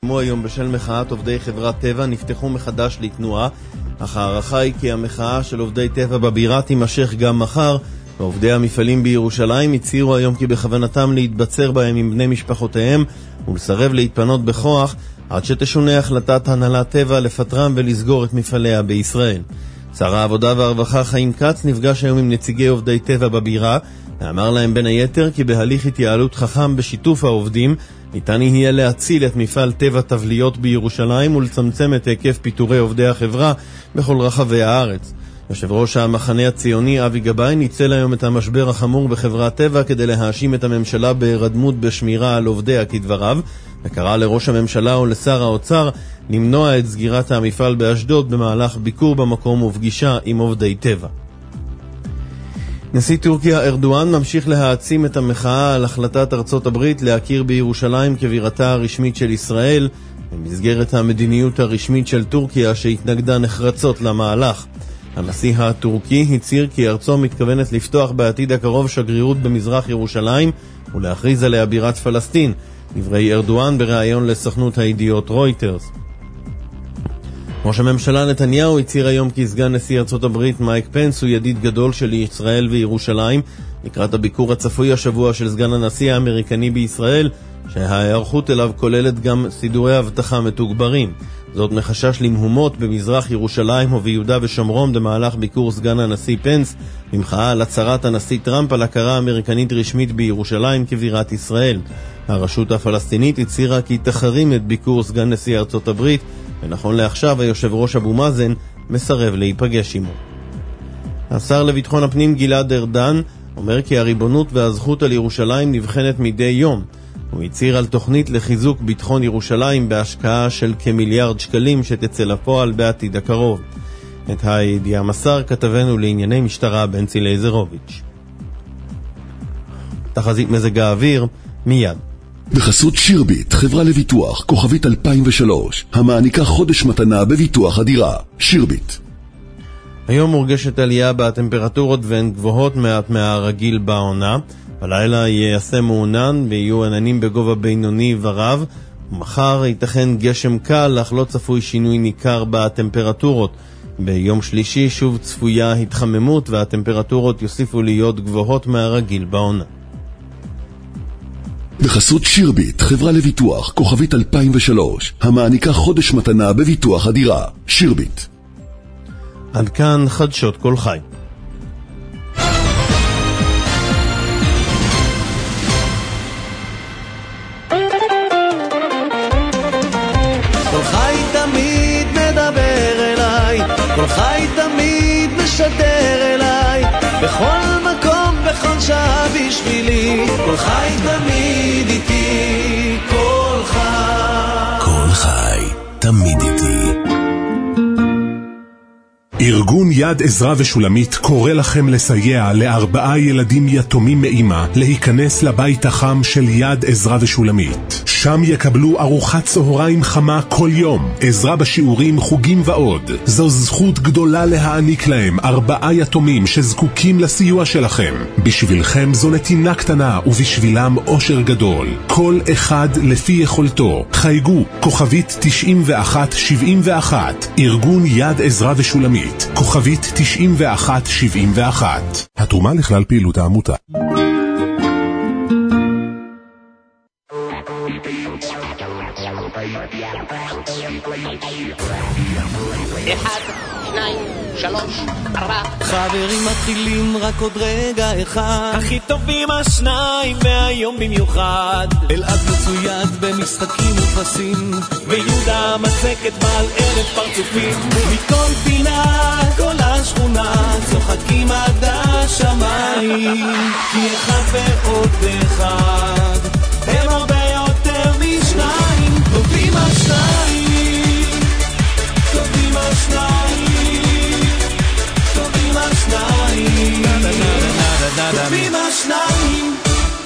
היום בשל מחאת עובדי חברת טבע נפתחו מחדש לתנועה, אך הערכה היא כי המחאה של עובדי טבע בבירה תימשך גם מחר, ועובדי המפעלים בירושלים הצהירו היום כי בכוונתם להתבצר בהם עם בני משפחותיהם ולסרב להתפנות בכוח עד שתשונה החלטת הנהלת טבע לפטרם ולסגור את מפעליה בישראל. שר העבודה והרווחה חיים כץ נפגש היום עם נציגי עובדי טבע בבירה, ואמר להם בין היתר כי בהליך התייעלות חכם בשיתוף העובדים ניתן יהיה להציל את מפעל טבע תבליות בירושלים ולצמצם את היקף פיטורי עובדי החברה בכל רחבי הארץ. יושב ראש המחנה הציוני אבי גבאי ניצל היום את המשבר החמור בחברת טבע כדי להאשים את הממשלה בהירדמות בשמירה על עובדיה כדבריו, וקרא לראש הממשלה ולשר האוצר למנוע את סגירת המפעל באשדוד במהלך ביקור במקום ופגישה עם עובדי טבע. נשיא טורקיה ארדואן ממשיך להעצים את המחאה על החלטת ארצות הברית להכיר בירושלים כבירתה הרשמית של ישראל במסגרת המדיניות הרשמית של טורקיה שהתנגדה נחרצות למהלך. הנשיא הטורקי הצהיר כי ארצו מתכוונת לפתוח בעתיד הקרוב שגרירות במזרח ירושלים ולהכריז עליה בירת פלסטין, דברי ארדואן בריאיון לסוכנות הידיעות רויטרס. ראש הממשלה נתניהו הצהיר היום כי סגן נשיא ארצות הברית מייק פנס הוא ידיד גדול של ישראל וירושלים לקראת הביקור הצפוי השבוע של סגן הנשיא האמריקני בישראל, שההיערכות אליו כוללת גם סידורי אבטחה מתוגברים. זאת מחשש למהומות במזרח ירושלים וביהודה ושומרון במהלך ביקור סגן הנשיא פנס, במחאה על הצהרת הנשיא טראמפ על הכרה אמריקנית רשמית בירושלים כבירת ישראל. הרשות הפלסטינית הצהירה כי תחרים את ביקור סגן נשיא ארצות הברית, ונכון לעכשיו היושב ראש אבו מאזן מסרב להיפגש עמו. השר לביטחון הפנים גלעד ארדן אומר כי הריבונות והזכות על ירושלים נבחנת מדי יום. הוא הצהיר על תוכנית לחיזוק ביטחון ירושלים בהשקעה של כמיליארד שקלים שתצא לפועל בעתיד הקרוב. את הידיעה מסר כתבנו לענייני משטרה בנצי לייזרוביץ'. תחזית מזג האוויר מיד. בחסות שירביט, חברה לביטוח, כוכבית 2003, המעניקה חודש מתנה בביטוח הדירה. שירביט. היום מורגשת עלייה בטמפרטורות והן גבוהות מעט מהרגיל בעונה. בלילה ייעשה מעונן ויהיו עננים בגובה בינוני ורב, ומחר ייתכן גשם קל, אך לא צפוי שינוי ניכר בטמפרטורות. ביום שלישי שוב צפויה התחממות והטמפרטורות יוסיפו להיות גבוהות מהרגיל בעונה. בחסות שירביט, חברה לביטוח, כוכבית 2003, המעניקה חודש מתנה בביטוח הדירה. שירביט. עד כאן חדשות כל חי. כל חי תמיד מדבר אליי, כל חי תמיד משדר אליי, בכל מקום, בכל שעה בשבילי, כל חי תמיד איתי, כל חי. כל חי תמיד איתי. ארגון יד עזרא ושולמית קורא לכם לסייע ל4 ילדים יתומים מאמא להיכנס לבית החם של יד עזרא ושולמית. שם יקבלו ארוחת צהריים חמה כל יום, עזרה בשיעורים, חוגים ועוד. זו זכות גדולה להעניק להם 4 יתומים שזקוקים לסיוע שלכם. בשבילכם זו נתינה קטנה ובשבילם אושר גדול. כל אחד לפי יכולתו. חייגו כוכבית 9171, ארגון יד עזרא ושולמית, כוכבית 9171. התרומה לכלל פעילות העמותה. אחד, שניים, שלוש, 4. חברים מתחילים רק עוד רגע אחד, הכי טובים השניים והיום במיוחד. אלעד מצויד במשחקים ופסים, ויהודה מצקת בעל 1000 פרצופים. מכל פינה, כל השכונה, צוחקים עד השמיים, כי אחד ועוד אחד הם הרבה יותר משניים. טובים השניים, טובים השניים, טובים השניים, טובים השניים,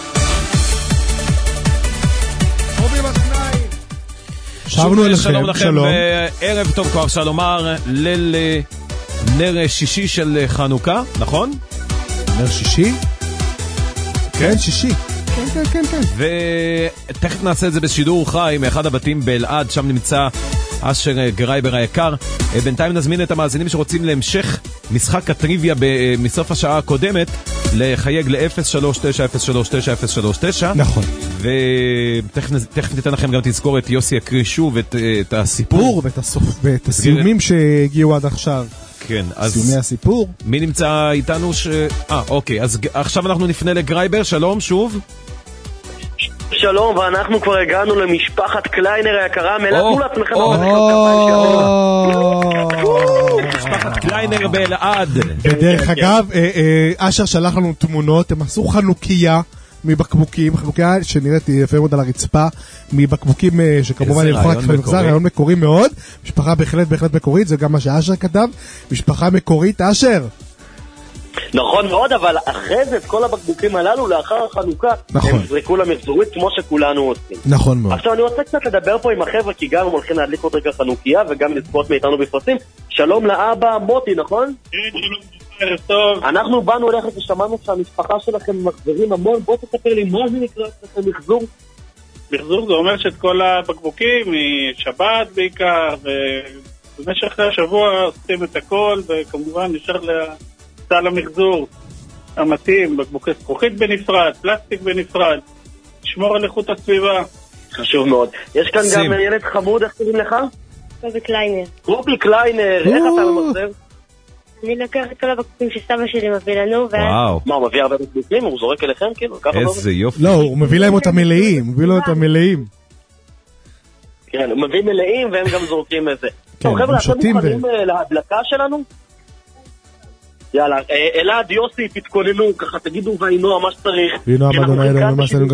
טובים השניים. שבנו אליכם, שלום לכם, ערב טוב, כבר אפשר לומר, ליל נר שישי של חנוכה, נכון? נר שישי? כן, שישי. כן. ותכף נעשה את זה בשידור חי מאחד הבתים באלעד, שם נמצא אשר גרייבר היקר. בינתיים נזמין את המאזינים שרוצים להמשך משחק הטריוויה מסוף השעה הקודמת לחייג ל-039-039-039. נכון. ותכף ניתן לכם גם תזכור את יוסי יקריא שוב את הסיפור ואת הסיומים שהגיעו עד עכשיו. כן, אז סיומי הסיפור. מי נמצא איתנו אוקיי, אז עכשיו אנחנו נפנה לגרייבר. שלום שוב. שלום, ואנחנו כבר הגענו למשפחת קליינר היקרה. מלאכו לעצמכם משפחת קליינר באלעד. בדרך אגב, אשר שלח לנו תמונות, הם עשו חנוכיה מבקבוקים, חנוכיה שנראית יפה מאוד על הרצפה, מבקבוקים שכמובן ילכו רק למחזר, רעיון מקורי מאוד, משפחה בהחלט מקורית, זה גם מה שאשר כתב, משפחה מקורית. אשר נכון מאוד, אבל אחרי זה את כל הבקבוקים הללו לאחר החנוכה הם זרקו למחזורית כמו שכולנו עושים. נכון מאוד. עכשיו אני רוצה קצת לדבר פה עם החבר'ה, כי גם הם הולכים להדליק עוד רגע חנוכיה וגם לזכות מאיתנו בפרסים. שלום לאבא מוטי, נכון? ערב טוב. אנחנו באנו אליך ושמענו שהמשפחה שלכם מחזרים המון. בוא תספר לי מה זה נקרא אצלכם מחזור? מחזור זה אומר שאת כל הבקבוקים משבת בעיקר, ובמשך השבוע עושים את הכל, וכמובן נשאר סל המחזור המתאים, בקבוקי זכוכית בנפרד, פלסטיק בנפרד, לשמור על איכות הסביבה. חשוב מאוד. יש כאן גם ילד חמוד, איך קוראים לך? קובי קליינר. קובי קליינר, איך אתה ממחזר? אני לוקח את כל הבקבוקים שסבא שלי מביא לנו. וואו. מה, הוא מביא הרבה בקבוקים? הוא זורק אליכם כאילו? איזה יופי. לא, הוא מביא להם אותם מלאים, כן, הוא מביא מלאים והם גם זורקים את זה. טוב חבר'ה, אתם מוכנים להדלקה שלנו? יאללה, אלעד, יוסי, תתכוננו, ככה תגידו ואינוע מה שצריך. ואינוע מדונה אלוהים, מה סנגל,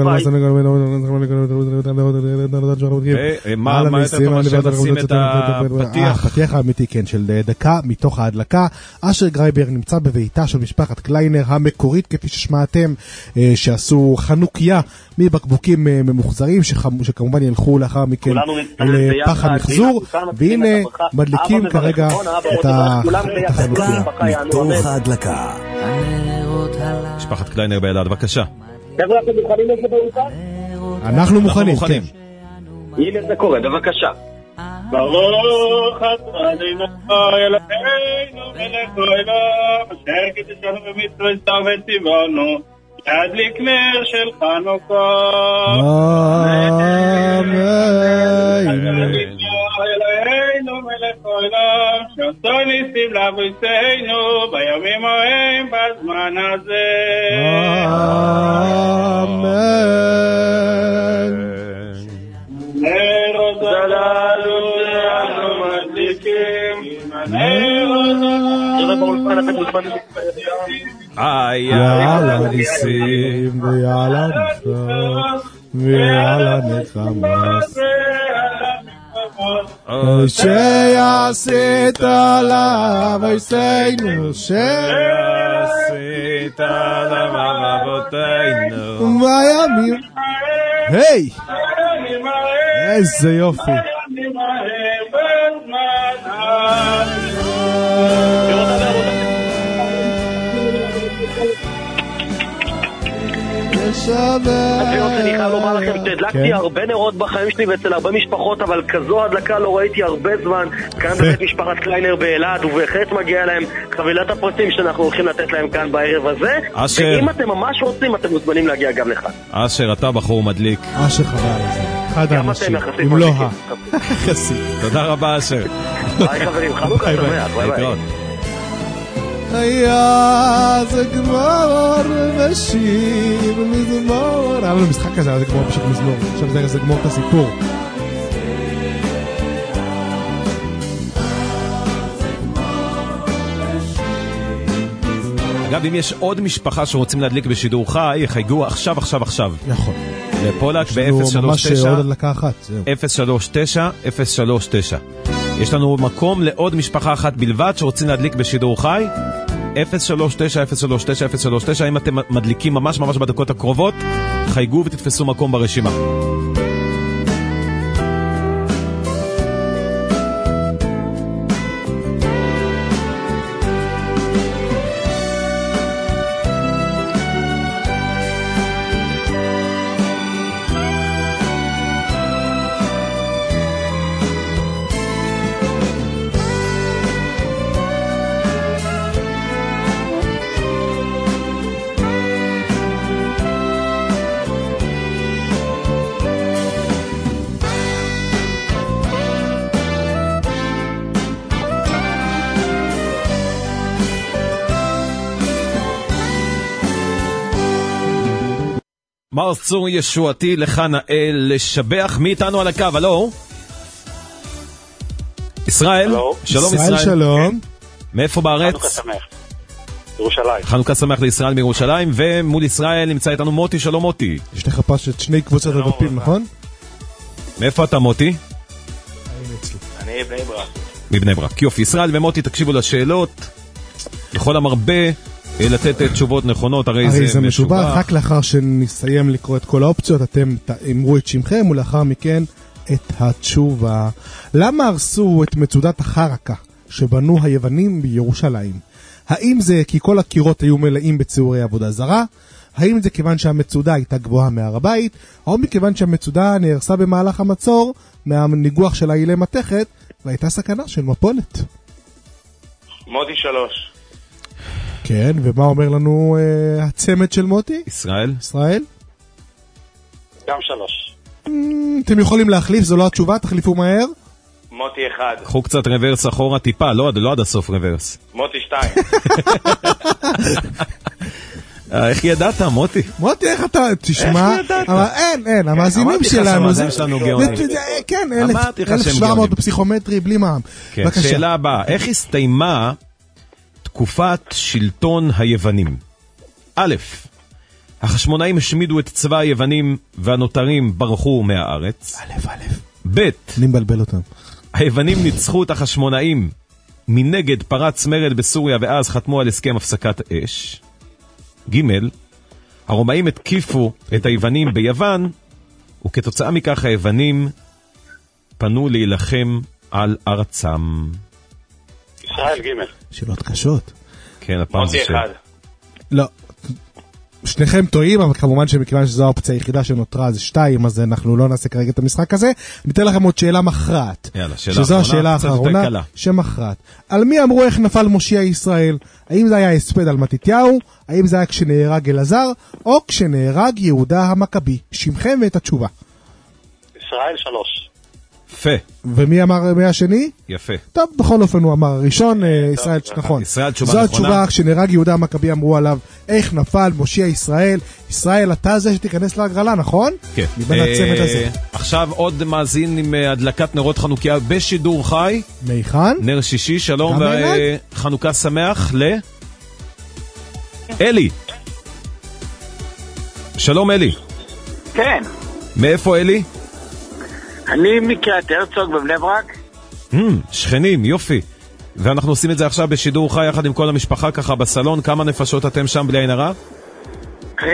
מה יותר טוב מאשר לשים את הפתיח? הפתיח האמיתי, כן, של דקה מתוך ההדלקה. אשר גרייבר נמצא בביתה של משפחת קליינר המקורית, כפי ששמעתם, שעשו חנוכיה מבקבוקים ממוחזרים, שכמובן ילכו לאחר מכן לפח המחזור, והנה מדליקים כרגע את החנוכיה. מתוך ההדלקה. משפחת קליינר באלעד, בבקשה. חבר'ה, אתם מוכנים לזה באולפן? אנחנו מוכנים, כן. הנה זה קורה, בבקשה. ברוך אתה אדינו אלוהינו מלך העולם אשר קידשנו במצרים וציוונו להדליק נר של חנוכה. אלוהינו מלך העולם שעשו ניסים לאבותינו בימים ההם בזמן הזה. אמן. נרות הללו אנחנו מדליקים, נרות על הניסים ועל המסע ועל הנחמס שעשית לאבותינו שעשית לאבותינו בימים. היי, איזה יופי. אני חייב לומר לכם שהדלקתי הרבה נרות בחיים שלי ואצל הרבה משפחות, אבל כזו הדלקה לא ראיתי הרבה זמן. כאן בבית משפחת קליינר באלעד, ובהחלט מגיע להם חבילת הפרסים שאנחנו הולכים לתת להם כאן בערב הזה. ואם אתם ממש רוצים אתם מוזמנים להגיע גם לכאן. אשר, אתה בחור מדליק. אשר, חבל על זה. אחד האנשים, אם לא יחסית. תודה רבה אשר. ביי חברים, חנוכה שמח, ביי ביי. היה זה גמור ושיר מזמור. היה לנו משחק כזה, היה זה גמור בשיר מזמור. עכשיו זה גמור את הסיפור. אגב, אם יש עוד משפחה שרוצים להדליק בשידור חי, יחייגו עכשיו. נכון. לפולק ב-039-039. יש לנו מקום לעוד משפחה אחת בלבד שרוצים להדליק בשידור חי. 039-039-039. אם אתם מדליקים ממש בדקות הקרובות, חייגו ותתפסו מקום ברשימה. מר צור ישועתי לך נאה לשבח. מי איתנו על הקו? הלו? ישראל? שלום ישראל. שלום. מאיפה בארץ? חנוכה שמח. ירושלים. חנוכה שמח לישראל מירושלים, ומול ישראל נמצא איתנו מוטי. שלום מוטי. יש לך פשוט שני קבוצות הדפים, נכון? מאיפה אתה מוטי? אני בני ברק. מבני ברק. יופי, ישראל ומוטי תקשיבו לשאלות. יכול המרבה לתת תשובות נכונות, הרי זה משובח. רק לאחר שנסיים לקרוא את כל האופציות, אתם תאמרו את שמכם, ולאחר מכן את התשובה. למה הרסו את מצודת החרקה שבנו היוונים בירושלים? האם זה כי כל הקירות היו מלאים בציורי עבודה זרה? האם זה כיוון שהמצודה הייתה גבוהה מהר הבית? או מכיוון שהמצודה נהרסה במהלך המצור מהניגוח של העילי מתכת והייתה סכנה של מפולת? מוטי 3. כן, ומה אומר לנו הצמד של מוטי? ישראל. ישראל? גם 3. אתם יכולים להחליף, זו לא התשובה, תחליפו מהר. מוטי 1. קחו קצת רוורס אחורה טיפה, לא עד הסוף רוורס. מוטי 2. איך ידעת, מוטי? מוטי, איך אתה, תשמע, אבל אין, המאזינים שלנו, כן, 1,700 בפסיכומטרי, בלי מע"מ. שאלה הבאה, איך הסתיימה תקופת שלטון היוונים? א', החשמונאים השמידו את צבא היוונים והנותרים ברחו מהארץ. ב', אני מבלבל אותם. היוונים ניצחו את החשמונאים, מנגד פרץ מרד בסוריה ואז חתמו על הסכם הפסקת אש. ג', הרומאים התקיפו את היוונים ביוון, וכתוצאה מכך היוונים פנו להילחם על ארצם. ישראל ג'. שאלות קשות. כן, הפעם זה מוטי 1. לא, שניכם טועים, אבל כמובן שמכיוון שזו האופציה היחידה שנותרה זה 2, אז אנחנו לא נעשה כרגע את המשחק הזה. ניתן לכם עוד שאלה מכרעת. יאללה, שזו השאלה האחרונה שמכרעת. על מי אמרו איך נפל מושיע ישראל? האם זה היה הספד על מתתיהו? האם זה היה כשנהרג אלעזר? או כשנהרג יהודה המכבי? שמכם ואת התשובה. ישראל 3. יפה. ומי אמר מי השני? יפה. טוב, בכל אופן הוא אמר הראשון, ישראל, נכון. ישראל, תשובה זו נכונה. התשובה, כשנהרג יהודה המכבי אמרו עליו, איך נפל מושיע ישראל? ישראל, אתה זה שתיכנס להגרלה, נכון? כן. מבין הצמד הזה. עכשיו עוד מאזין עם הדלקת נרות חנוכיה בשידור חי. מיכן? נר שישי, שלום וחנוכה שמח אלי. שלום אלי. כן. מאיפה אלי? אני מקריית הרצוג בבני ברק. שכנים, יופי. ואנחנו עושים את זה עכשיו בשידור חי יחד עם כל המשפחה ככה בסלון. כמה נפשות אתם שם בלי עין הרע? 7.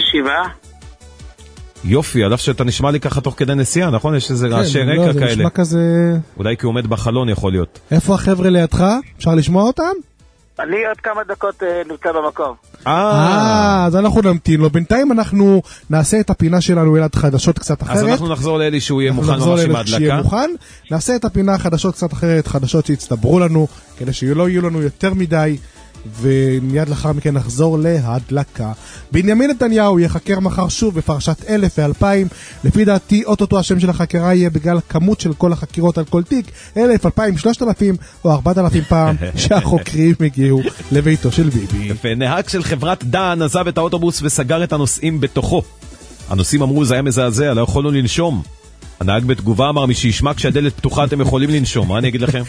יופי, על אף שאתה נשמע לי ככה תוך כדי נסיעה, נכון? יש איזה רעשי רקע כאלה. זה נשמע כזה... אולי כי הוא עומד בחלון יכול להיות. איפה החבר'ה לידך? אפשר לשמוע אותם? אני עוד כמה דקות נמצא במקום. אז אנחנו נמתין לו. בינתיים אנחנו נעשה את הפינה שלנו אלעד חדשות קצת אחרת. אז אנחנו נחזור לאלי שהוא יהיה מוכן ממש עם ההדלקה. נעשה את הפינה חדשות קצת אחרת, חדשות שהצטברו לנו, כדי שלא יהיו לנו יותר מדי, ומיד לאחר מכן נחזור להדלקה. בנימין נתניהו יחקר מחר שוב בפרשת 1000 ו-2000. לפי דעתי אוטוטו השם של החקירה יהיה בגלל כמות של כל החקירות על כל תיק, 1000, 2000, 3000 או 4000 פעם שהחוקרים הגיעו לביתו של ביבי. ונהג של חברת דן עזב את האוטובוס וסגר את הנוסעים בתוכו. הנוסעים אמרו זה היה מזעזע, לא יכולנו לנשום. הנהג בתגובה אמר, מי שישמע כשהדלת פתוחה אתם יכולים לנשום, מה אני אגיד לכם?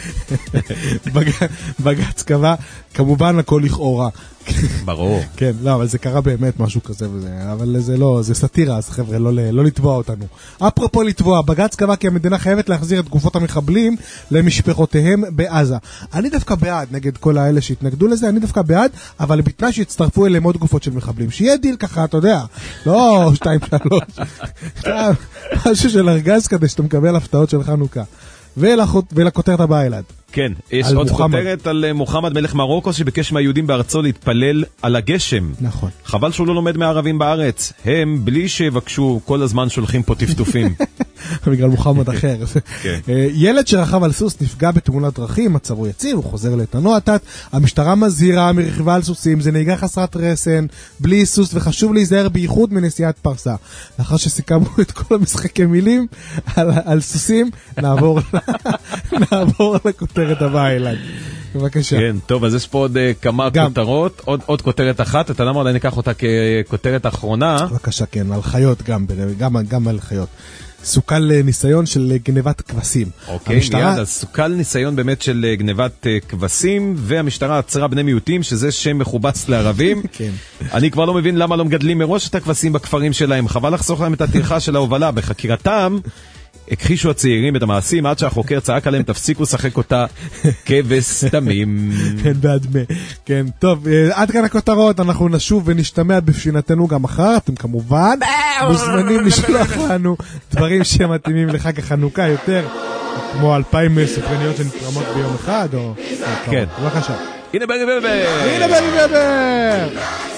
בג"ץ קבע, כמובן הכל לכאורה. ברור. כן, לא, אבל זה קרה באמת משהו כזה, אבל זה לא, זה סטירה, אז חבר'ה, לא לתבוע אותנו. אפרופו לתבוע, בג"ץ קבע כי המדינה חייבת להחזיר את גופות המחבלים למשפחותיהם בעזה. אני דווקא בעד, נגד כל האלה שהתנגדו לזה, אני דווקא בעד, אבל בתנאי שיצטרפו אליהם עוד גופות של מחבלים. שיהיה דיל ככה, אתה יודע, לא 2-3. משהו של ארגז כדי שאתה מקבל הפתעות של חנוכה. ולכותרת הבאה אלעד. כן, יש עוד כותרת על מוחמד מלך מרוקו שביקש מהיהודים בארצו להתפלל על הגשם. נכון. חבל שהוא לא לומד מהערבים בארץ. הם, בלי שיבקשו, כל הזמן שולחים פה טפטופים. בגלל מוחמד אחר. ילד שרכב על סוס נפגע בתאונת דרכים, מצבו יציב, הוא חוזר לאיתנו עתת. המשטרה מזהירה מרכיבה על סוסים, זה נהיגה חסרת רסן, בלי סוס, וחשוב להיזהר בייחוד מנסיעת פרסה. לאחר שסיכמנו את כל המשחקי מילים על סוסים, נעבור לכותרת הבאה אלעד. בבקשה. כן, טוב, אז יש פה עוד כמה כותרות, עוד כותרת אחת, אתה למה אולי ניקח אותה ככותרת האחרונה. בבקשה, כן, על חיות גם על חיות. סוכל ניסיון של גנבת כבשים. אוקיי, מיד, אז סוכל ניסיון באמת של גנבת כבשים, והמשטרה עצרה בני מיעוטים, שזה שם מחובץ לערבים. כן. אני כבר לא מבין למה לא מגדלים מראש את הכבשים בכפרים שלהם, חבל לחסוך להם את הטרחה של ההובלה. בחקירתם הכחישו הצעירים את המעשים, עד שהחוקר צעק עליהם, תפסיקו לשחק אותה כבש סתמים. כן, בעדמה. כן, טוב, עד כאן הכותרות, אנחנו נשוב ונשתמע בפשינתנו גם אחר, אתם כמובן מוזמנים לשלוח לנו דברים שמתאימים לחג החנוכה יותר, כמו 2,000 ספרניות שנתרמות ביום אחד, או... כן. בבקשה. הנה ברי ובר! הנה ברי ובר!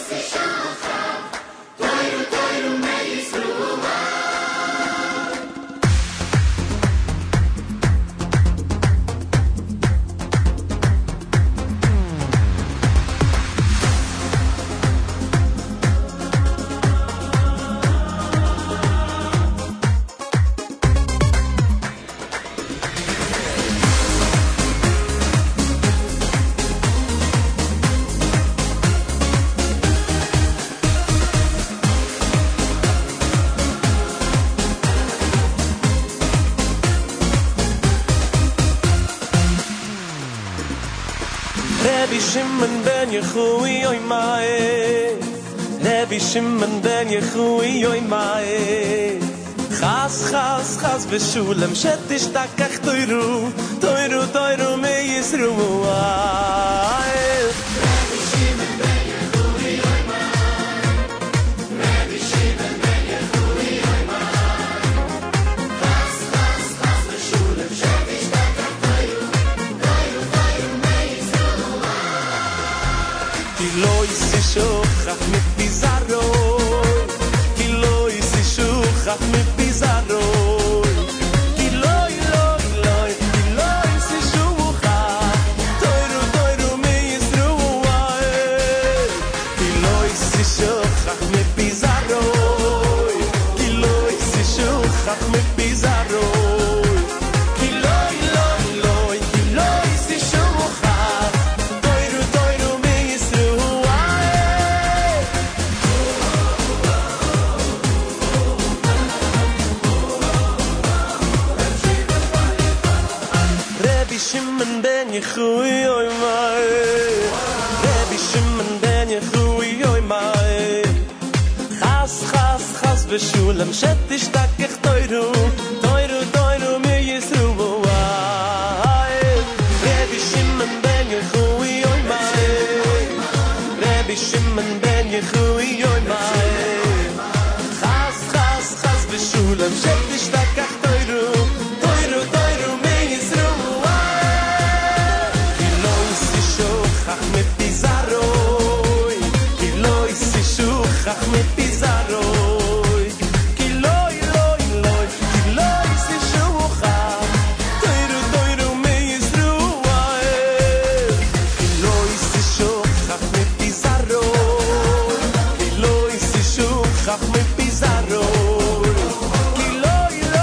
Shimon ben Yechui oy mae Rabbi Shimon ben Yechui oy mae Chas chas chas v'shulem shetishtachach toiru toiru toiru me Yisru Rabbi Shimon ben Yechui oy mae Rabbi Shimon ben Yechui oy mae Chas chas chas v'shulem shetishtachach toiru toiru toiru me Yisru Lo isi shuchach mit bizarroi Ki lo isi shuchach mit bizarroi Ki lo isi shuchach Toiru toiru me Yisruai Ki lo isi shuchach mit bizarroi Ki lo isi shuchach mit bizarroi Ki lo isi shuchach Toiru toiru me Shimon ben Yechui oy mai Rabbi Shimon ben Yechui oy mai Chas chas chas v'shulem shetishtachach toiru toiru toiru me Yisru Rabbi Shimon ben Yechui oy mai Rabbi Shimon ben Yechui oy mai Chas chas chas v'shulem shetishtachach toiru toiru toiru me Yisru Shuchach mit bizarroi Ki lo isi shuchach mit bizarroi Ki lo isi shuchach Toiru toiru me Yisruai Ki lo isi shuchach mit bizarroi Ki lo isi shuchach mit bizarroi Ki lo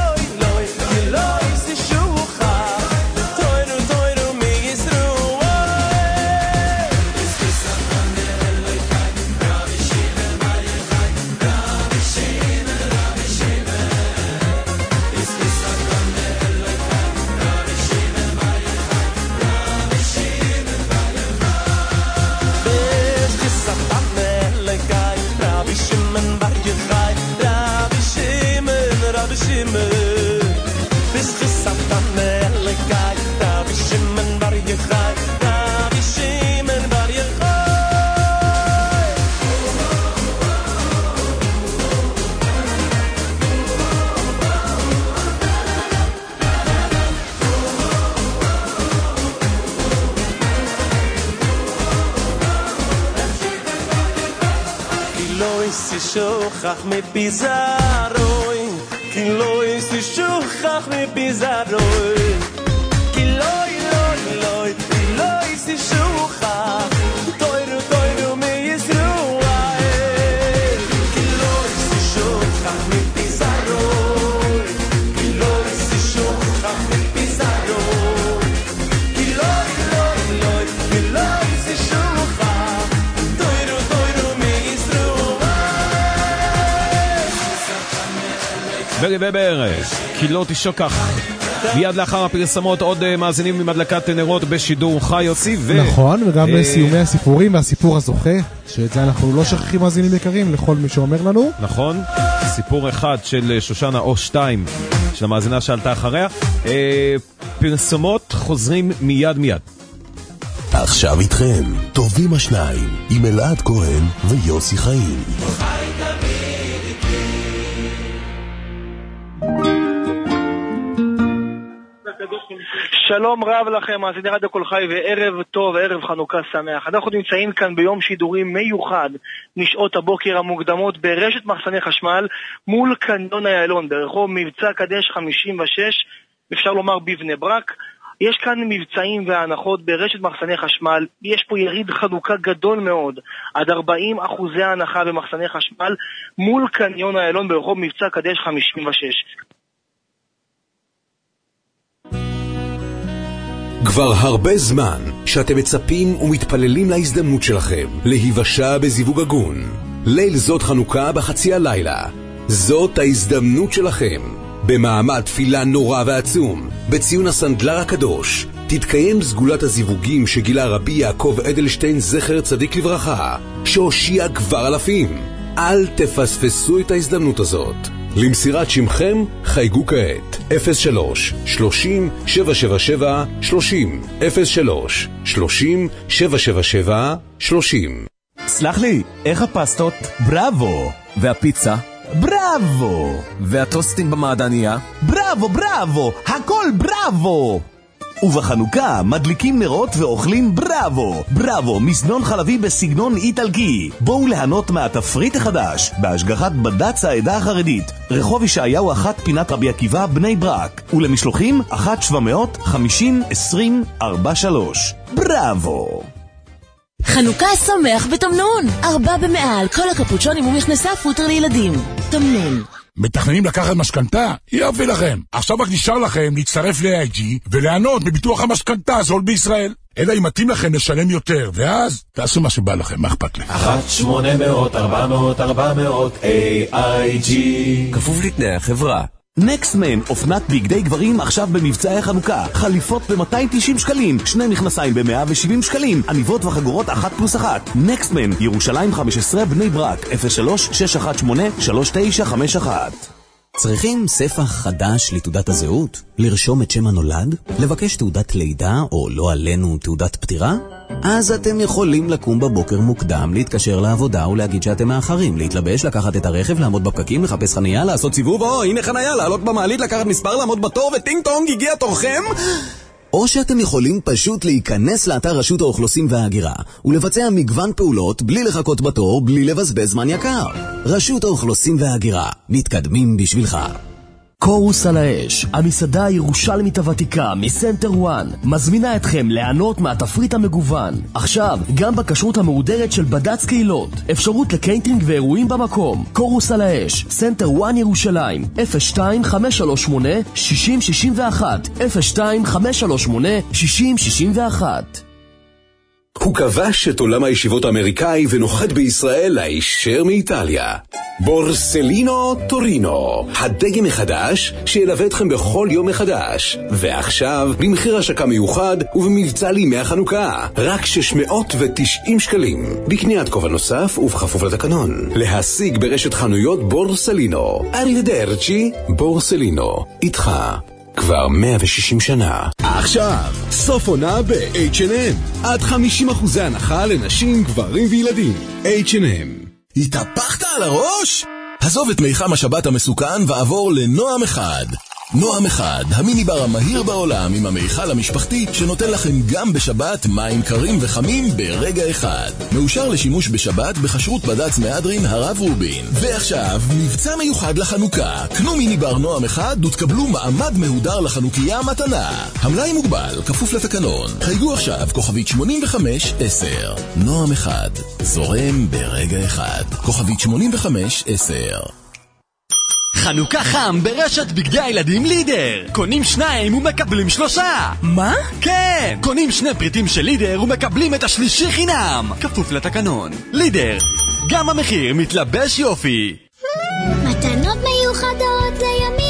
isi shuchach Toiru toiru me Yisruai Shuchach mit bizarroi Ki lo isi shuchach mit bizarroi Ki lo isi shuchach Toiru toiru me Yisruai Ki lo isi shuchach mit bizarroi Ki lo isi shuchach mit bizarroi Ki lo פרי ובר, כי לא תשכח. מיד לאחר הפרסמות עוד מאזינים עם הדלקת נרות בשידור חי יוציא נכון, וגם סיומי הסיפורים והסיפור הזוכה, שאת זה אנחנו לא שכחים מאזינים יקרים לכל מי שאומר לנו. נכון, סיפור אחד של שושנה או 2 של המאזינה שעלתה אחריה. פרסמות חוזרים מיד. עכשיו איתכם, טובים השניים, עם אלעד כהן ויוסי חיים. שלום רב לכם, מאזיני רדיו כל חי, וערב טוב, ערב חנוכה שמח. אנחנו נמצאים כאן ביום שידורים מיוחד משעות הבוקר המוקדמות ברשת מחסני חשמל מול קניון איילון ברחוב מבצע קדש 56, אפשר לומר בבני ברק. יש כאן מבצעים והנחות ברשת מחסני חשמל, יש פה יריד חנוכה גדול מאוד, עד 40% הנחה במחסני חשמל מול קניון איילון ברחוב מבצע קדש 56. כבר הרבה זמן שאתם מצפים ומתפללים להזדמנות שלכם להיוושע בזיווג הגון. ליל זאת חנוכה בחצי הלילה. זאת ההזדמנות שלכם. במעמד תפילה נורא ועצום, בציון הסנדלר הקדוש, תתקיים סגולת הזיווגים שגילה רבי יעקב אדלשטיין זכר צדיק לברכה, שהושיע כבר אלפים. אל תפספסו את ההזדמנות הזאת. למסירת שמכם חייגו כעת 03 30 777 30 03 30 777 30. סלח לי, איך הפסטות? בראבו. והפיצה? בראבו. והטוסטים במעדניה? בראבו, בראבו, הכל בראבו. ובחנוכה מדליקים נרות ואוכלים בראבו. בראבו, מזנון חלבי בסגנון איטלקי. בואו ליהנות מהתפריט החדש בהשגחת בד"ץ העדה החרדית, רחוב ישעיהו 1 פינת רבי עקיבא בני ברק, ולמשלוחים 1-750-2043. בראבו. חנוכה שמח בתמנון, 4 במעל, כל הקפוצ'ונים ומכנסי הפוטר לילדים. תמנון. מתכננים לקחת משכנתה? יופי לכם. עכשיו רק נשאר לכם להצטרף ל-AIG וליהנות בביטוח המשכנתה הזול בישראל. אלא אם מתאים לכם לשלם יותר, ואז תעשו מה שבא לכם, מה אכפת לכם? 1-800-400-400 AIG, כפוף לתנאי החברה. נקסטמן, אופנת בגדי גברים עכשיו במבצעי חנוכה. חליפות ב-290 שקלים, 2 מכנסיים ב-170 שקלים, עניבות וחגורות 1+1. נקסטמן, ירושלים 15 בני ברק, 03-618-3951. צריכים ספח חדש לתעודת הזהות? לרשום את שם הנולד? לבקש תעודת לידה או לא עלינו תעודת פטירה? אז אתם יכולים לקום בבוקר מוקדם, להתקשר לעבודה ולהגיד שאתם מאחרים, להתלבש, לקחת את הרכב, לעמוד בפקקים, לחפש חנייה, לעשות סיבוב, או הנה חנייה, לעלות במעלית, לקחת מספר, לעמוד בתור וטינג טונג, הגיע תורכם? או שאתם יכולים פשוט להיכנס לאתר רשות האוכלוסין וההגירה ולבצע מגוון פעולות בלי לחכות בתור, בלי לבזבז זמן יקר. רשות האוכלוסין וההגירה, מתקדמים בשבילך. קורוס על האש, המסעדה הירושלמית הוותיקה מסנטר וואן, מזמינה אתכם ליהנות מהתפריט המגוון. עכשיו, גם בכשרות המהודרת של בד"ץ קהילות, אפשרות לקיינטרינג ואירועים במקום. קורוס על האש, סנטר וואן ירושלים, 02-538-6061, 02-538-6061. הוא כבש את עולם הישיבות האמריקאי ונוחת בישראל הישר מאיטליה. בורסלינו טורינו, הדגם מחדש שילווה אתכם בכל יום מחדש. ועכשיו במחיר השקה מיוחד ובמבצע לימי החנוכה, רק 690 שקלים. בקניית כובע נוסף ובכפוף לתקנון. להשיג ברשת חנויות בורסלינו. ארידרצ'י, בורסלינו, איתך כבר 160 שנה. עכשיו, סוף עונה ב-H&M. עד 50% הנחה לנשים, גברים וילדים. H&M. התהפכת על הראש? עזוב את מיחם השבת המסוכן ועבור לנועם אחד. נועם אחד, המיני בר המהיר בעולם עם המיכל המשפחתי שנותן לכם גם בשבת מים קרים וחמים ברגע אחד. מאושר לשימוש בשבת בחשרות בד"ץ מהדרין הרב רובין. ועכשיו, מבצע מיוחד לחנוכה. קנו מיני בר נועם אחד ותקבלו מעמד מהודר לחנוכיה מתנה. המלאי מוגבל, כפוף לתקנון. חייגו עכשיו, כוכבית 8510. נועם אחד, זורם ברגע אחד. כוכבית 8510. חנוכה חם ברשת בגדי הילדים לידר. קונים 2 ומקבלים 3. מה? כן, קונים 2 פריטים של לידר ומקבלים את השלישי חינם, כפוף לתקנון. לידר, גם המחיר מתלבש יופי. מתנות מיוחדות לימים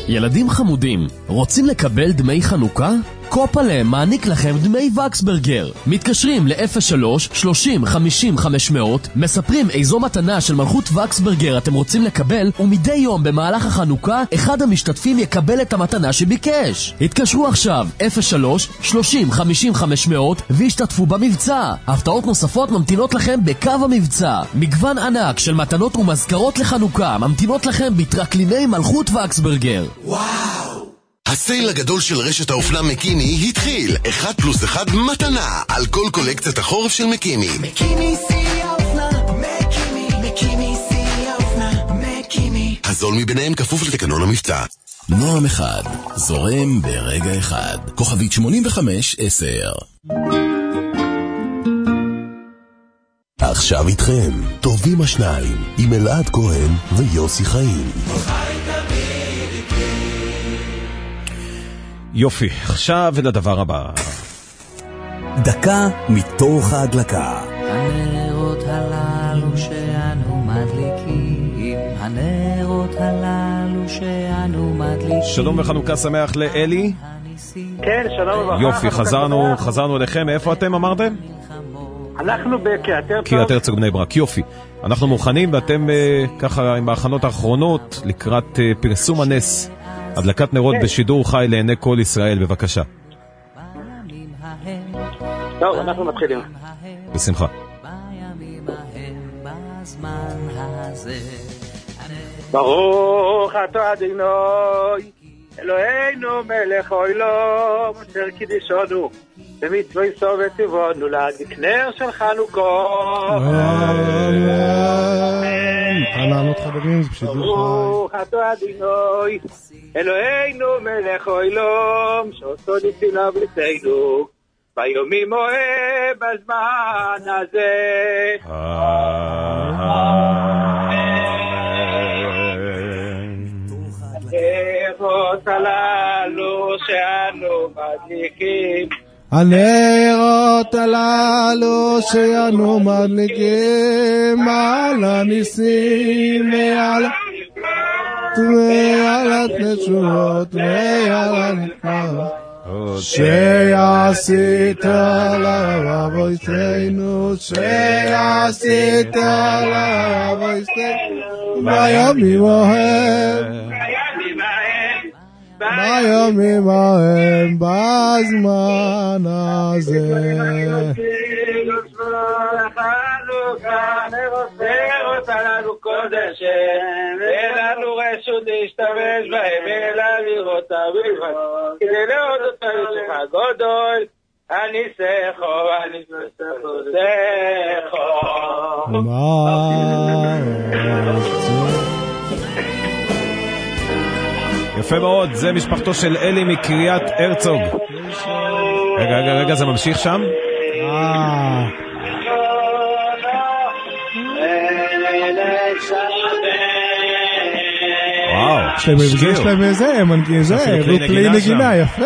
ילדים חמודים, רוצים לקבל דמי חנוכה? קופלה מעניק לכם דמי וקסברגר. מתקשרים ל-03-30-50-500, מספרים איזו מתנה של מלכות וקסברגר אתם רוצים לקבל, ומדי יום במהלך החנוכה, אחד המשתתפים יקבל את המתנה שביקש. התקשרו עכשיו 03-30-50-500 והשתתפו במבצע. הפתעות נוספות ממתינות לכם בקו המבצע. מגוון ענק של מתנות ומזכרות לחנוכה ממתינות לכם בטרקליני מלכות וקסברגר. וואו! הסייל הגדול של רשת האופנה מקימי התחיל. 1+1 מתנה על כל קולקציית החורף של מקימי. מקימי שיא האופנה, מקימי שיא האופנה, מקימי. הזול מביניהם כפוף לתקנון המבצע. נועם אחד, זורם ברגע אחד. כוכבית 85-10. עכשיו איתכם, טובים השניים, עם אלעד כהן ויוסי חיים. יופי, עכשיו לדבר הבא. דקה מתוך ההדלקה. הנרות הללו שאנו מדליקים, הנרות הללו שאנו מדליקים. שלום וחנוכה שמח לאלי. כן, שלום וברכה. יופי, חזרנו אליכם. מאיפה אתם אמרתם? אנחנו בקריית הרצוג. קריית הרצוג בני ברק, יופי. אנחנו מוכנים ואתם ככה עם ההכנות האחרונות לקראת פרסום הנס. הדלקת נרות בשידור חי לעיני כל ישראל, בבקשה. טוב, אנחנו מתחילים. בשמחה. ברוך אתה אדוני אלוהינו מלך העולם אשר קידשנו במצוותו וציוונו להדליק נר של חנוכה. לענות חברים בשידור חי. ברוך אתה אדוני אלוהינו מלך העולם שעושה ניסינו ותנו ביומים אוהב בזמן הזה. הנרות הללו שאנו מדליקים, הנרות הללו שאנו מדליקים על הניסים ועל התשועות ועל הנקרא שעשית לאבותינו, שעשית לאבותינו בימים ההם בימים ההם בזמן הזה. נרות הללו קודש אין לנו רשות להשתמש בהם אלא לראות בלבד כדי להודות על שלך גדול. אני סכו יפה מאוד, זה משפחתו של אלי מקריית הרצוג. רגע, זה ממשיך שם? וואו, יש להם איזה, כלי נגינה, יפה.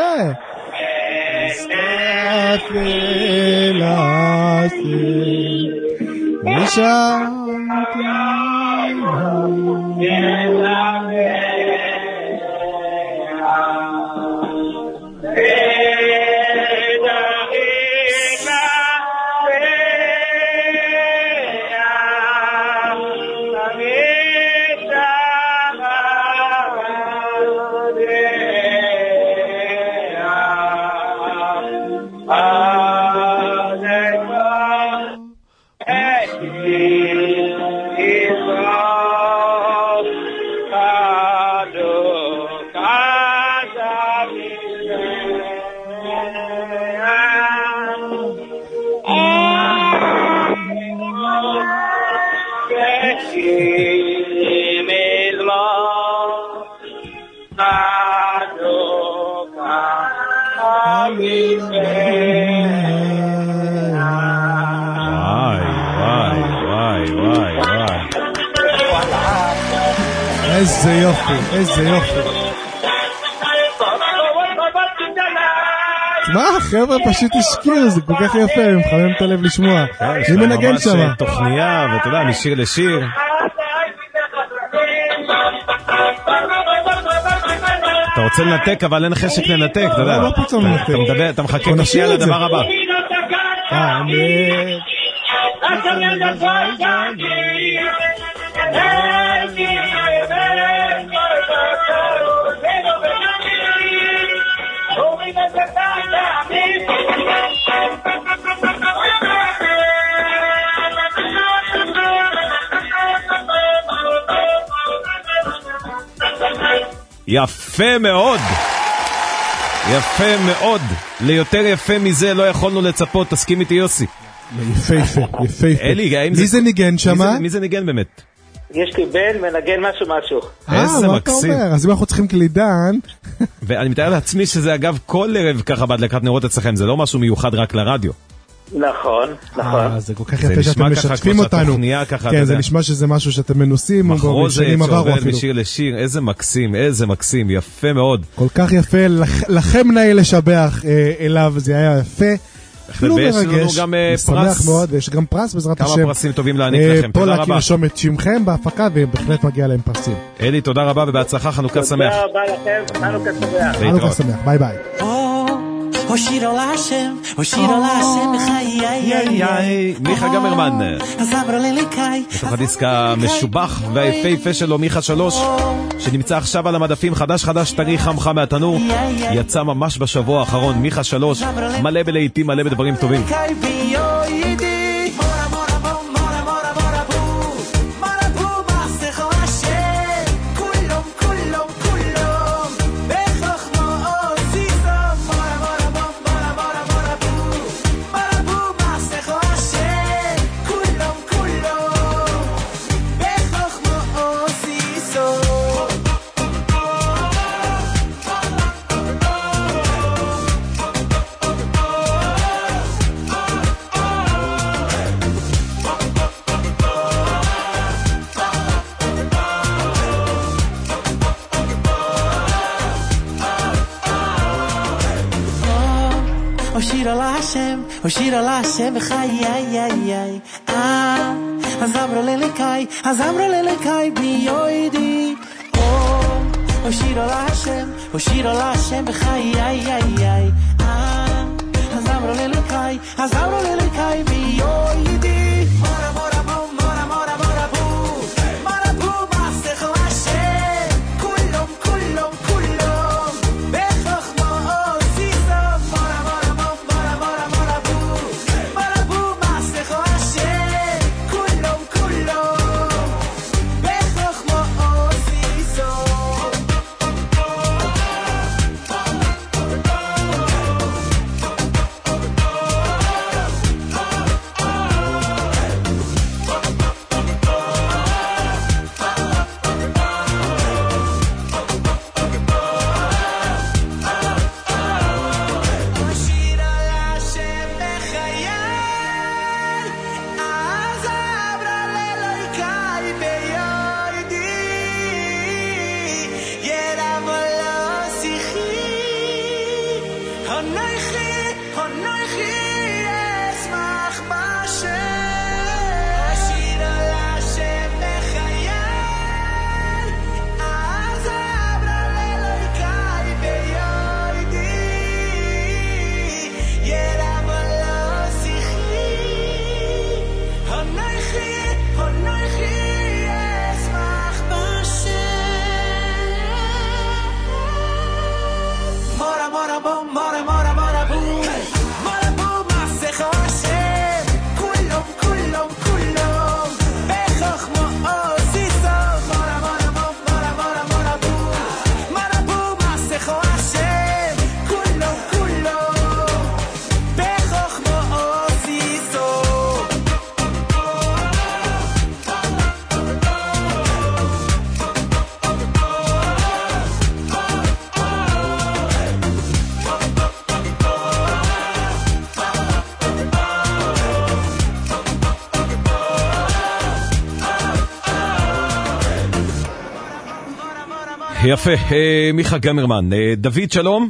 איזה יופי, איזה יופי. מה, חבר'ה פשוט השקיעו, זה כל כך יפה, הם מחמם את הלב לשמוע. מי מנגן שם? ממש תוכניה, ואתה יודע, משיר לשיר. אתה רוצה לנתק, אבל אין חשק לנתק, אתה יודע. לא פתאום לנתק. אתה מחכה בשנייה לדבר הבא. יפה מאוד, יפה מאוד. ליותר יפה מזה לא יכולנו לצפות, תסכים איתי יוסי. יפה יפה, יפה יפה. אלי, מי זה ניגן שמה? מי זה ניגן באמת? יש לי בן, מנגן משהו. איזה מה אתה מקסים. אומר? אז אם אנחנו צריכים קלידן... ואני מתאר לעצמי שזה אגב כל ערב ככה בהדלקת נרות אצלכם, זה לא משהו מיוחד רק לרדיו. נכון. זה כל כך יפה שאתם משתפים אותנו. כן, זה נשמע שזה משהו שאתם מנוסים. מחרוזת שעובר משיר לשיר, איזה מקסים, איזה מקסים, יפה מאוד. כל כך יפה, לכם נעים לשבח אליו, זה היה יפה. לא מרגש, משמח מאוד, יש גם פרס בעזרת השם. כמה פרסים טובים להעניק לכם, תודה רבה. פה לרשום את שמכם בהפקה ובהחלט מגיע להם פרסים. אלי, תודה רבה ובהצלחה, חנוכה שמח. תודה רבה לכם, חנוכה שמח. חנוכה שמח, ביי ביי. הושירו להשם, הושירו להשם בחיי. מיכה גמרמן בתוך הדיסק המשובח והיפהפה שלו, מיכה 3, שנמצא עכשיו על המדפים, חדש טרי חם חם מהתנור, יצא ממש בשבוע האחרון. מיכה 3 מלא בלהיטים, מלא בדברים טובים. הושירו להשם בחיי. הזמרו ללקאי ביועדי. הושירו להשם בחיי. הזמרו ללקאי ביועדי. מורה בו מסך להשם. כולם בחוכמה עושים. יפה, מיכה גמרמן. דוד, שלום.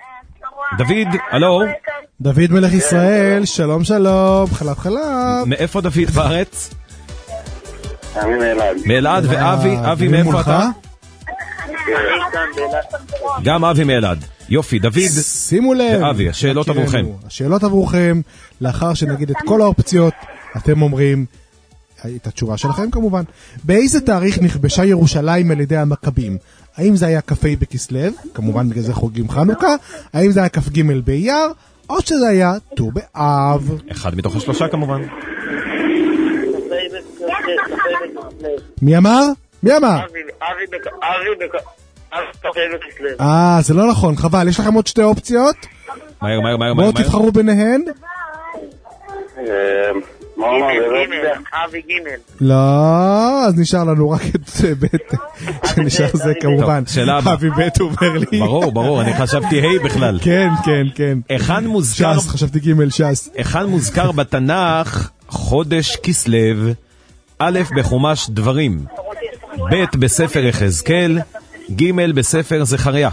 דוד, אלו. דוד מלך ישראל, שלום שלום, חלב חלב. מאיפה דוד בארץ? אני מאלעד. מאלעד, ואבי, אבי מאיפה אתה? גם אבי מאלעד. יופי, דוד שימו לב, ואבי, השאלות עבורכם. השאלות עבורכם, לאחר שנגיד את כל האופציות, אתם אומרים את התשובה שלכם כמובן. באיזה תאריך נכבשה ירושלים על ידי המכבים? האם זה היה כ"ה בכסלו, כמובן בגלל זה חוגגים חנוכה, האם זה היה כ"ג באייר, או שזה היה ט"ו באב? אחד מתוך השלושה כמובן. מי אמר? מי אמר? זה לא נכון, חבל, יש לכם עוד שתי אופציות? מהר. בואו תבחרו ביניהן. אבי גימל. לא, אז נשאר לנו רק את בית, שנשאר זה כמובן. אבי בית אומר לי. ברור, אני חשבתי היי בכלל. כן. היכן מוזכר... ש"ס, חשבתי גימל, ש"ס. היכן מוזכר בתנ"ך חודש כסלו, א' בחומש דברים, ב' בספר יחזקאל, ג' בספר זכריה.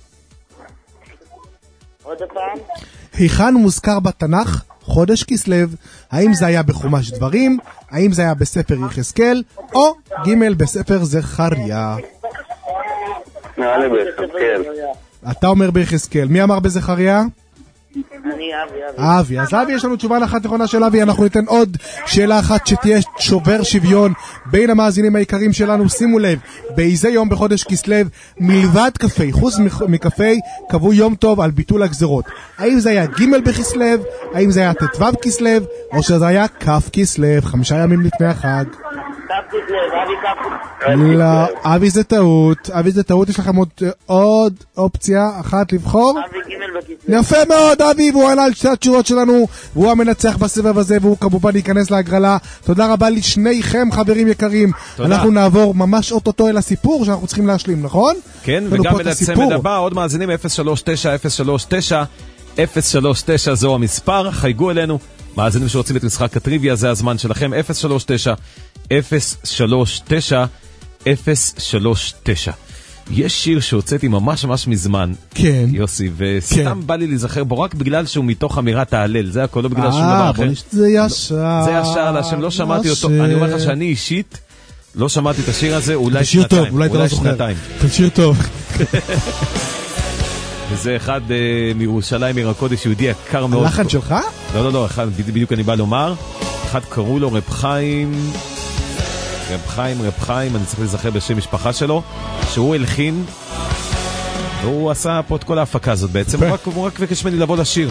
עוד פעם. היכן מוזכר בתנ"ך חודש כסלו? האם זה היה בחומש דברים, האם זה היה בספר יחזקאל, או ג' בספר זכריה? נראה לי ביחזקאל. אתה אומר ביחזקאל, מי אמר בזכריה? אני אבי. אז אבי, יש לנו תשובה לאחת נכונה של אבי. אנחנו ניתן עוד שאלה אחת שתהיה שובר שוויון בין המאזינים העיקריים שלנו. שימו לב, באיזה יום בחודש כסלו מלבד קפה, חוץ מקפה, קבעו יום טוב על ביטול הגזרות? האם זה היה ג' בכסלו, האם זה היה ט"ו כסלו, או שזה היה כ' כסלו, 5 ימים לפני החג? לא, אבי זה טעות. יש לכם עוד אופציה אחת לבחור? יפה מאוד, אבי, והוא עלה על שתי התשובות שלנו, והוא המנצח בסבב הזה, והוא כמובן ייכנס להגרלה. תודה רבה לשניכם, חברים יקרים. אנחנו נעבור ממש אוטוטו אל הסיפור שאנחנו צריכים להשלים, נכון? כן, וגם אל הצמד הבא, עוד מאזינים 039 זו המספר, חייגו אלינו. מאזינים שרוצים את משחק הטריוויה, זה הזמן שלכם, 039. יש שיר שהוצאתי ממש מזמן, כן, יוסי, וסתם בא לי להיזכר בו רק בגלל שהוא מתוך אמירת ההלל, זה הכל, לא בגלל שום דבר אחר. זה ישר. זה ישר להשם, לא שמעתי אותו, אני אומר לך שאני אישית לא שמעתי את השיר הזה, אולי שנתיים. אולי שנתיים. זה שיר טוב. וזה אחד מירושלים, עיר הקודש, יהודי יקר מאוד. הלחן שלך? לא, אחד, בדיוק אני בא לומר, אחד קראו לו רב חיים, אני צריך לזכר בשם משפחה שלו, שהוא הלחין, והוא עשה פה את כל ההפקה הזאת בעצם, הוא רק ביקש ממני לבוא לשיר.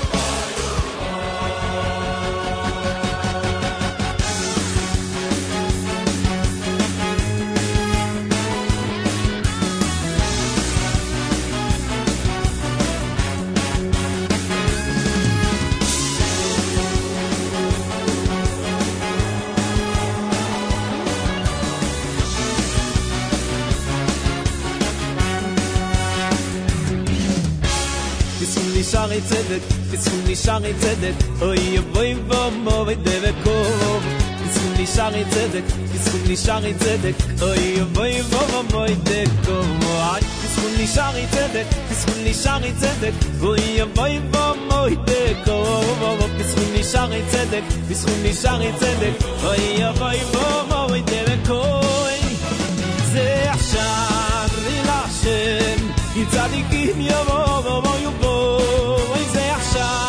שערי צדק, אוי אבוי ואמוי דבקוב. בזכוני שערי צדק, בזכוני שערי צדק, אוי אבוי ואמוי דבקוב. בזכוני שערי צדק, בזכוני שערי צדק, אוי אבוי ואמוי דבקוב. בזכוני שערי צדק, בזכוני שערי צדק, אוי אבוי ואמוי דבקוב. זה עכשיו להשם, צדיקים יבואו יבואו. זה עכשיו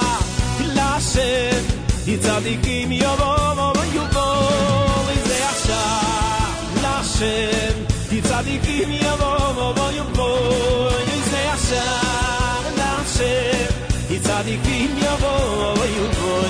צדיקים יבואו יבואו. זה עכשיו להשם, צדיקים יבואו יבואו. זה עכשיו להשם, צדיקים יבואו יבואו.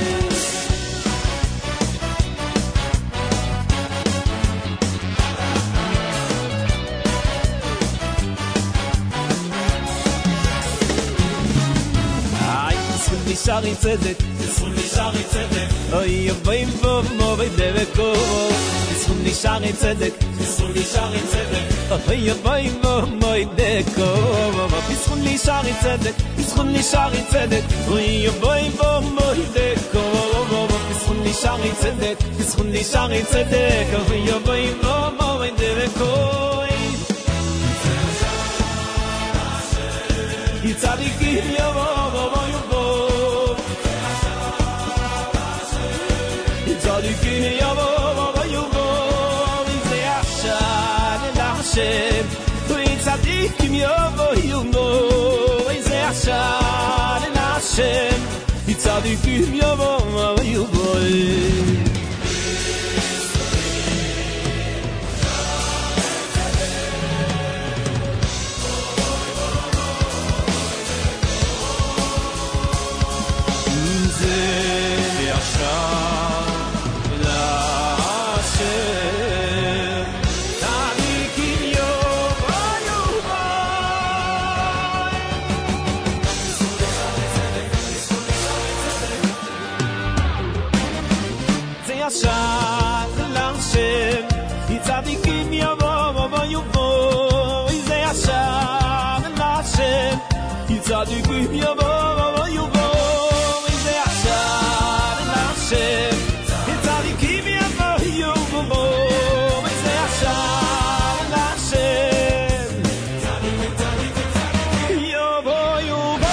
שערי צדק, בזכוני שערי צדק, אוי אבוי ואמוי דבקוב. בזכוני שערי צדק, בזכוני שערי צדק, אוי אבוי ואמוי דבקוב. בזכוני שערי צדק, בזכוני שערי צדק, אוי אבוי ואמוי דבקוב. בזכוני שערי צדק, בזכוני שערי צדק, אוי אבוי ואמוי דבקוב. צדיקים יבואו צדיקים יבואו יבואו. זה עכשיו להשם, צדיקים יבואו זה עכשיו נשם צדיקים יבואו צדיקים יבואו יבואו זה עכשיו נשם צדיקים יבואו יבואו זה עכשיו נשם צדיקים יבואו יבואו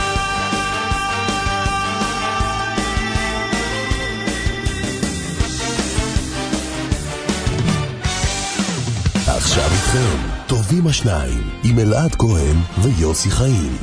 עכשיו איתכם טובים השניים עם אלעד כהן ויוסי חיים.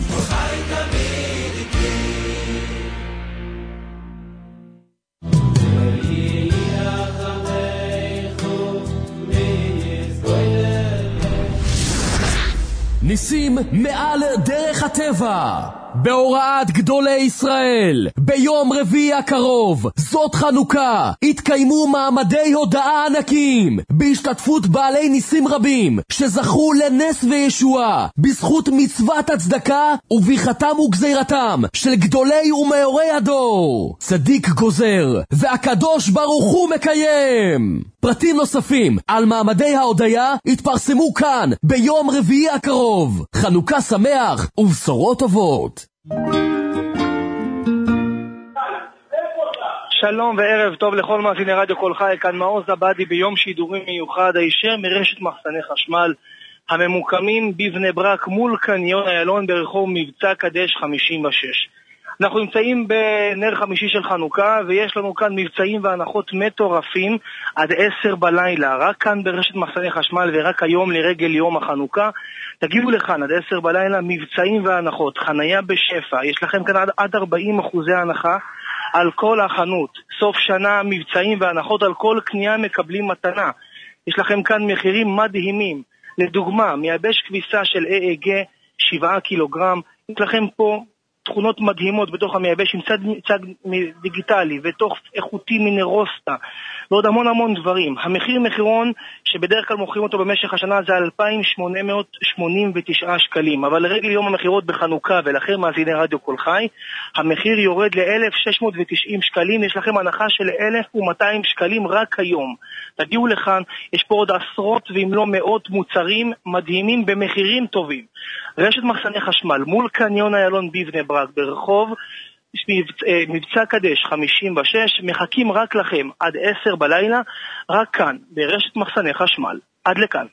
ניסים מעל דרך הטבע בהוראת גדולי ישראל ביום רביעי הקרוב זאת חנוכה יתקיימו מעמדי הודעה ענקים בהשתתפות בעלי ניסים רבים שזכו לנס וישועה בזכות מצוות הצדקה ובריחתם וגזירתם של גדולי ומאורי הדור צדיק גוזר והקדוש ברוך הוא מקיים. פרטים נוספים על מעמדי ההודעה יתפרסמו כאן ביום רביעי הקרוב. חנוכה שמח ובשורות טובות. שלום וערב טוב לכל מאזיני רדיו קול חי, כאן מעוז עבדי ביום שידורים מיוחד הישר מרשת מחסני חשמל הממוקמים בבני ברק מול קניון איילון ברחוב מבצע קדש 56. אנחנו נמצאים בנר חמישי של חנוכה ויש לנו כאן מבצעים והנחות מטורפים עד 10 בלילה, רק כאן ברשת מחסני חשמל ורק היום לרגל יום החנוכה. תגיבו לכאן עד 10 בלילה, מבצעים והנחות, חנייה בשפע, יש לכם כאן עד 40% הנחה על כל החנות, סוף שנה מבצעים והנחות על כל קנייה מקבלים מתנה. יש לכם כאן מחירים מדהימים, לדוגמה מייבש כביסה של AEG 7 קילוגרם, יש לכם פה תכונות מדהימות בתוך המייבש עם צג דיגיטלי ותוך איכותי מינרוסטה ועוד המון דברים. המחיר מחירון שבדרך כלל מוכרים אותו במשך השנה זה 2,889 שקלים, אבל לרגל יום המחירות בחנוכה ולכם מאזיני רדיו קול חי המחיר יורד ל-1,690 שקלים, יש לכם הנחה של 1,200 שקלים רק היום. תגיעו לכאן, יש פה עוד עשרות ואם לא מאות מוצרים מדהימים במחירים טובים. רשת מחסני חשמל מול קניון איילון בבני ברק ברחוב מבצע קדש 56, מחכים רק לכם עד 10 בלילה, רק כאן ברשת מחסני חשמל. עד לכאן.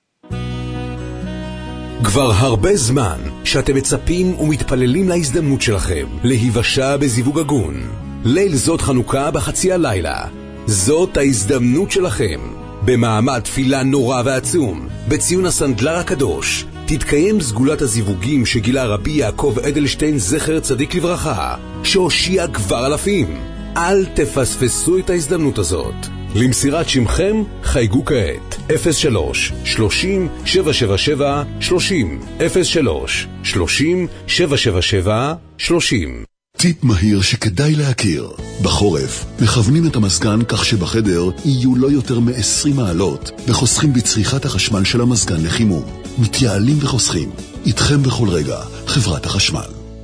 כבר הרבה זמן שאתם מצפים ומתפללים להזדמנות שלכם להיוושע בזיווג הגון. ליל זאת חנוכה בחצי הלילה, זאת ההזדמנות שלכם. במעמד תפילה נורא ועצום בציון הסנדלר הקדוש תתקיים סגולת הזיווגים שגילה רבי יעקב אדלשטיין זכר צדיק לברכה, שהושיע כבר אלפים. אל תפספסו את ההזדמנות הזאת. למסירת שמכם חייגו כעת 03 30 777 30 03 30 777 30. טיפ מהיר שכדאי להכיר. בחורף מכוונים את המזגן כך שבחדר יהיו לא יותר מ-20 מעלות וחוסכים בצריכת החשמל של המזגן לחימום. מתייעלים וחוסכים. איתכם בכל רגע, חברת החשמל.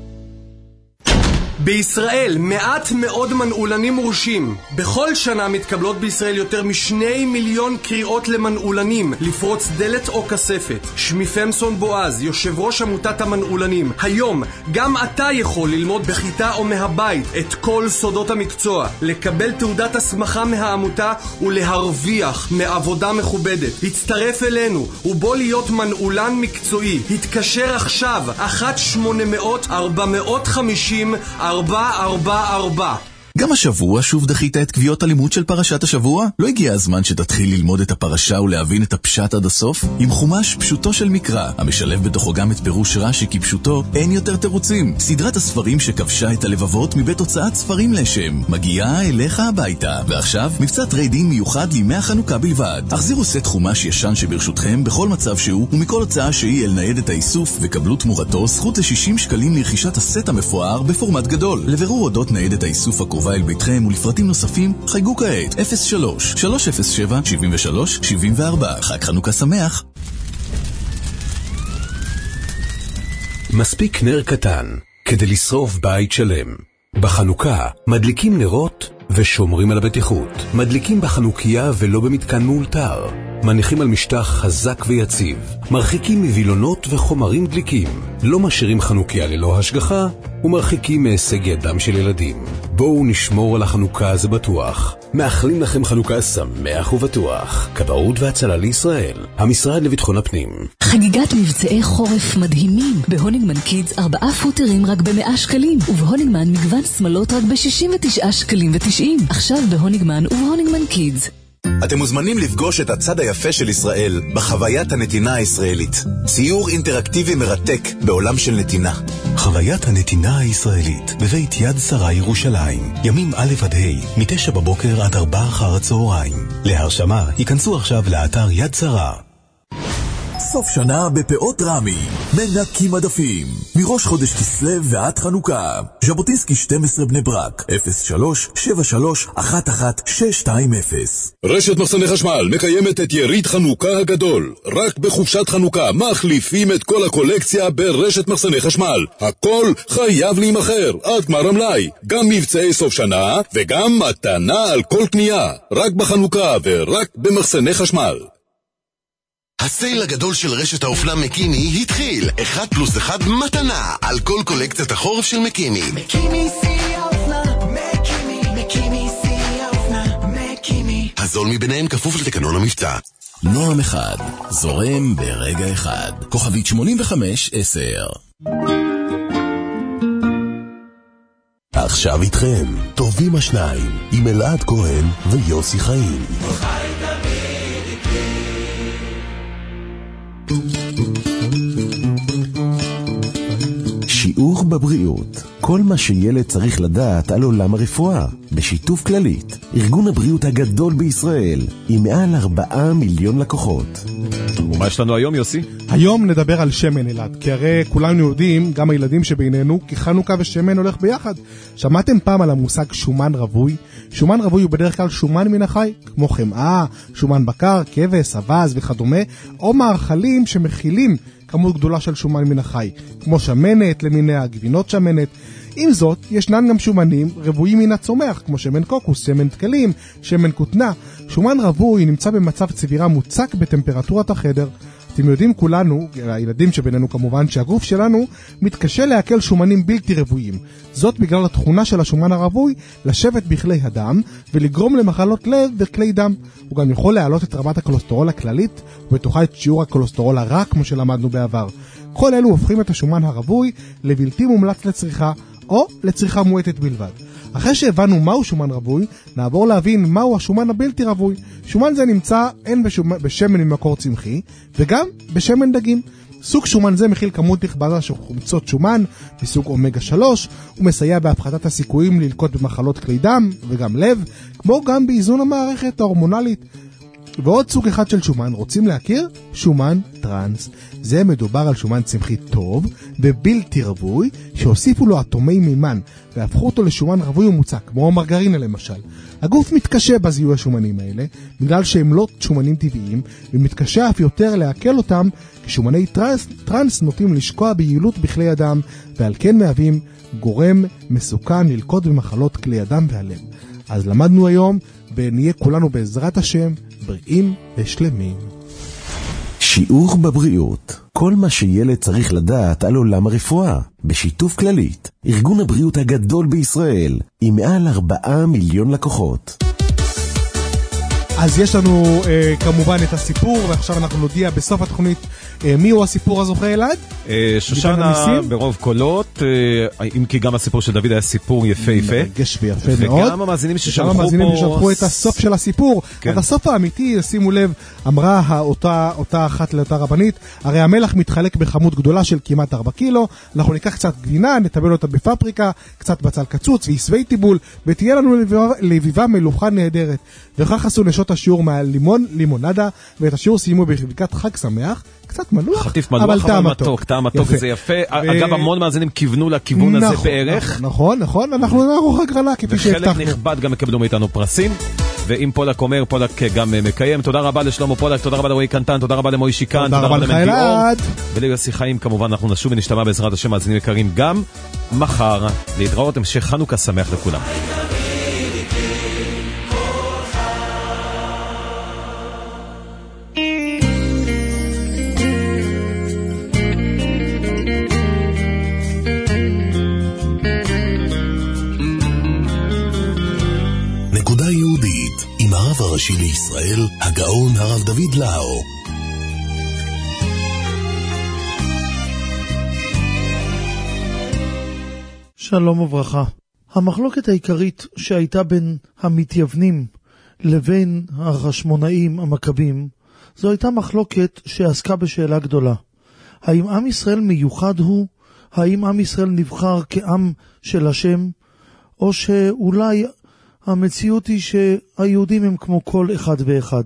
בישראל מעט מאוד מנעולנים מורשים. בכל שנה מתקבלות בישראל יותר מ2 מיליון קריאות למנעולנים לפרוץ דלת או כספת. שמי פמסון בועז, יושב ראש עמותת המנעולנים. היום גם אתה יכול ללמוד בכיתה או מהבית את כל סודות המקצוע, לקבל תעודת הסמכה מהעמותה ולהרוויח מעבודה מכובדת. הצטרף אלינו ובוא להיות מנעולן מקצועי. התקשר עכשיו 1-800-450-444. גם השבוע שוב דחית את קביעות הלימוד של פרשת השבוע? לא הגיע הזמן שתתחיל ללמוד את הפרשה ולהבין את הפשט עד הסוף? עם חומש פשוטו של מקרא, המשלב בתוכו גם את פירוש רש"י כפשוטו, אין יותר תירוצים. סדרת הספרים שכבשה את הלבבות מבית הוצאת ספרים לשם, מגיעה אליך הביתה. ועכשיו, מבצע טריידין מיוחד לימי החנוכה בלבד. החזירו סט חומש ישן שברשותכם בכל מצב שהוא, ומכל הוצאה שהיא אל ניידת האיסוף, וקבלו תמורתו זכות ל-60 שקלים לרכישת הסט המפואר בפורמט גדול. לבירור אודות ניידת האיסוף הקרובה אל ביתכם ולפרטים נוספים, חייגו כעת 03-307-73-74. חג חנוכה שמח. מספיק נר קטן כדי לשרוף בית שלם. בחנוכה מדליקים נרות ושומרים על הבטיחות. מדליקים בחנוכיה ולא במתקן מאולתר. מניחים על משטח חזק ויציב. מרחיקים מבילונות וחומרים דליקים. לא משאירים חנוכיה ללא השגחה ומרחיקים מהישג ידם של ילדים. בואו נשמור על החנוכה הזה בטוח. מאחלים לכם חנוכה שמח ובטוח. כבאות והצלה לישראל, המשרד לביטחון הפנים. חגיגת מבצעי חורף מדהימים. בהונינגמן קידס 4 פוטרים רק ב100 שקלים, ובהונינגמן מגוון שמלות רק ב69 שקלים ו90. עכשיו בהונינגמן ובהונינגמן קידס. אתם מוזמנים לפגוש את הצד היפה של ישראל בחוויית הנתינה הישראלית. ציור אינטראקטיבי מרתק בעולם של נתינה. חוויית הנתינה הישראלית בבית יד שרה ירושלים. ימים א' עד ה' מ-9 בבוקר עד 4 אחר הצהריים. להרשמה, היכנסו עכשיו לאתר יד שרה. סוף שנה בפאות רמי, מנקים מדפים, מראש חודש כסלו ועד חנוכה. ז'בוטינסקי 12 בני ברק, 03-73-11-620. רשת מחסני חשמל מקיימת את יריד חנוכה הגדול. רק בחופשת חנוכה מחליפים את כל הקולקציה ברשת מחסני חשמל. הכל חייב להימחר עד גמר המלאי. גם מבצעי סוף שנה וגם מתנה על כל קנייה. רק בחנוכה ורק במחסני חשמל. הסייל הגדול של רשת האופנה מקימי התחיל. 1+1 מתנה על כל קולקציית החורף של מקימי. מקימי שיא האופנה, מקימי שיא האופנה, מקימי. הזול מביניהם כפוף לתקנון המבצע. נועם אחד, זורם ברגע אחד. כוכבית 85-10. עכשיו איתכם, טובים השניים, עם אלעד כהן ויוסי חיים. שיעור בבריאות, כל מה שילד צריך לדעת על עולם הרפואה, בשיתוף כללית, ארגון הבריאות הגדול בישראל, עם מעל 4 מיליון לקוחות. ומה יש לנו היום, יוסי? היום נדבר על שמן אלעד, כי הרי כולנו יודעים, גם הילדים שבינינו, כי חנוכה ושמן הולך ביחד. שמעתם פעם על המושג שומן רווי? שומן רווי הוא בדרך כלל שומן מן החי, כמו חמאה, שומן בקר, כבש, אבז וכדומה, או מאכלים שמכילים כמות גדולה של שומן מן החי, כמו שמנת למיניה, גבינות שמנת. עם זאת, ישנן גם שומנים רבויים מן הצומח, כמו שמן קוקוס, שמן תקלים, שמן כותנה. שומן רווי נמצא במצב צבירה מוצק בטמפרטורת החדר. אתם יודעים כולנו, הילדים שבינינו כמובן, שהגוף שלנו מתקשה להקל שומנים בלתי רבויים. זאת בגלל התכונה של השומן הרווי לשבת בכלי הדם ולגרום למחלות לב וכלי דם. הוא גם יכול להעלות את רמת הכולסטרול הכללית ובתוכה את שיעור הכולסטרול הרע כמו שלמדנו בעבר. כל אלו הופכים את השומן הרווי לבלתי מומלץ לצריכה או לצריכה מועטת בלבד. אחרי שהבנו מהו שומן רווי, נעבור להבין מהו השומן הבלתי רווי. שומן זה נמצא הן בשמן ממקור צמחי וגם בשמן דגים. סוג שומן זה מכיל כמות נכבדה של חומצות שומן מסוג אומגה 3, הוא מסייע בהפחתת הסיכויים ללקות במחלות כלי דם וגם לב, כמו גם באיזון המערכת ההורמונלית. ועוד סוג אחד של שומן רוצים להכיר? שומן טרנס. זה מדובר על שומן צמחי טוב ובלתי רווי שהוסיפו לו אטומי מימן והפכו אותו לשומן רווי ומוצק, כמו המרגרינה למשל. הגוף מתקשה בזיהוי השומנים האלה בגלל שהם לא שומנים טבעיים, ומתקשה אף יותר להקל אותם, כי שומני טרנס נוטים לשקוע ביעילות בכלי הדם, ועל כן מהווים גורם מסוכן ללקות במחלות כלי הדם והלב. אז למדנו היום ונהיה כולנו בעזרת השם בריאים ושלמים. שיעור בבריאות, כל מה שילד צריך לדעת על עולם הרפואה, בשיתוף כללית, ארגון הבריאות הגדול בישראל, עם מעל 4 מיליון לקוחות. אז יש לנו כמובן את הסיפור, ועכשיו אנחנו נודיע בסוף התוכנית מי הוא הסיפור הזוכה אלעד? שושנה ברוב קולות, אם כי גם הסיפור של דוד היה סיפור יפה יפה. מרגש ויפה מאוד. וגם המאזינים ששלחו את הסוף של הסיפור. את הסוף האמיתי, שימו לב, אמרה אותה אחת לאותה רבנית, הרי המלח מתחלק בכמות גדולה של כמעט 4 קילו, אנחנו ניקח קצת גבינה, נטבל אותה בפפריקה, קצת בצל קצוץ ועשבי טיבול, ותהיה לנו לביבה מלוכה נהדרת. וכך עשו נשות השיעור מהלימון, לימונדה, ואת השיעור סיימו בברכת חג שמח, קצת מלוח, חטיף מלוח, אבל מתוק, טעם מתוק, זה יפה. אגב, המון מאזינים כיוונו לכיוון הזה בערך. נכון, אנחנו נערוך הגרלה כפי שהבטחנו. וחלק נכבד גם יקבלו מאיתנו פרסים. ואם פולק אומר, פולק גם מקיים. תודה רבה לשלמה פולק, תודה רבה לרועי קנטן, תודה רבה למוישי קאן, תודה רבה למנדי אור. וליוסי חיים, כמובן, אנחנו נשוב ונשתמע בעזרת השם מאזינים יקרים גם מחר. להתראות, המשך חנוכה שמח לכולם. הרב הראשי לישראל, הגאון הרב דוד לאו. שלום וברכה. המחלוקת העיקרית שהייתה בין המתייוונים לבין החשמונאים המכבים, זו הייתה מחלוקת שעסקה בשאלה גדולה. האם עם ישראל מיוחד הוא? האם עם ישראל נבחר כעם של השם? או שאולי המציאות היא שהיהודים הם כמו כל אחד ואחד.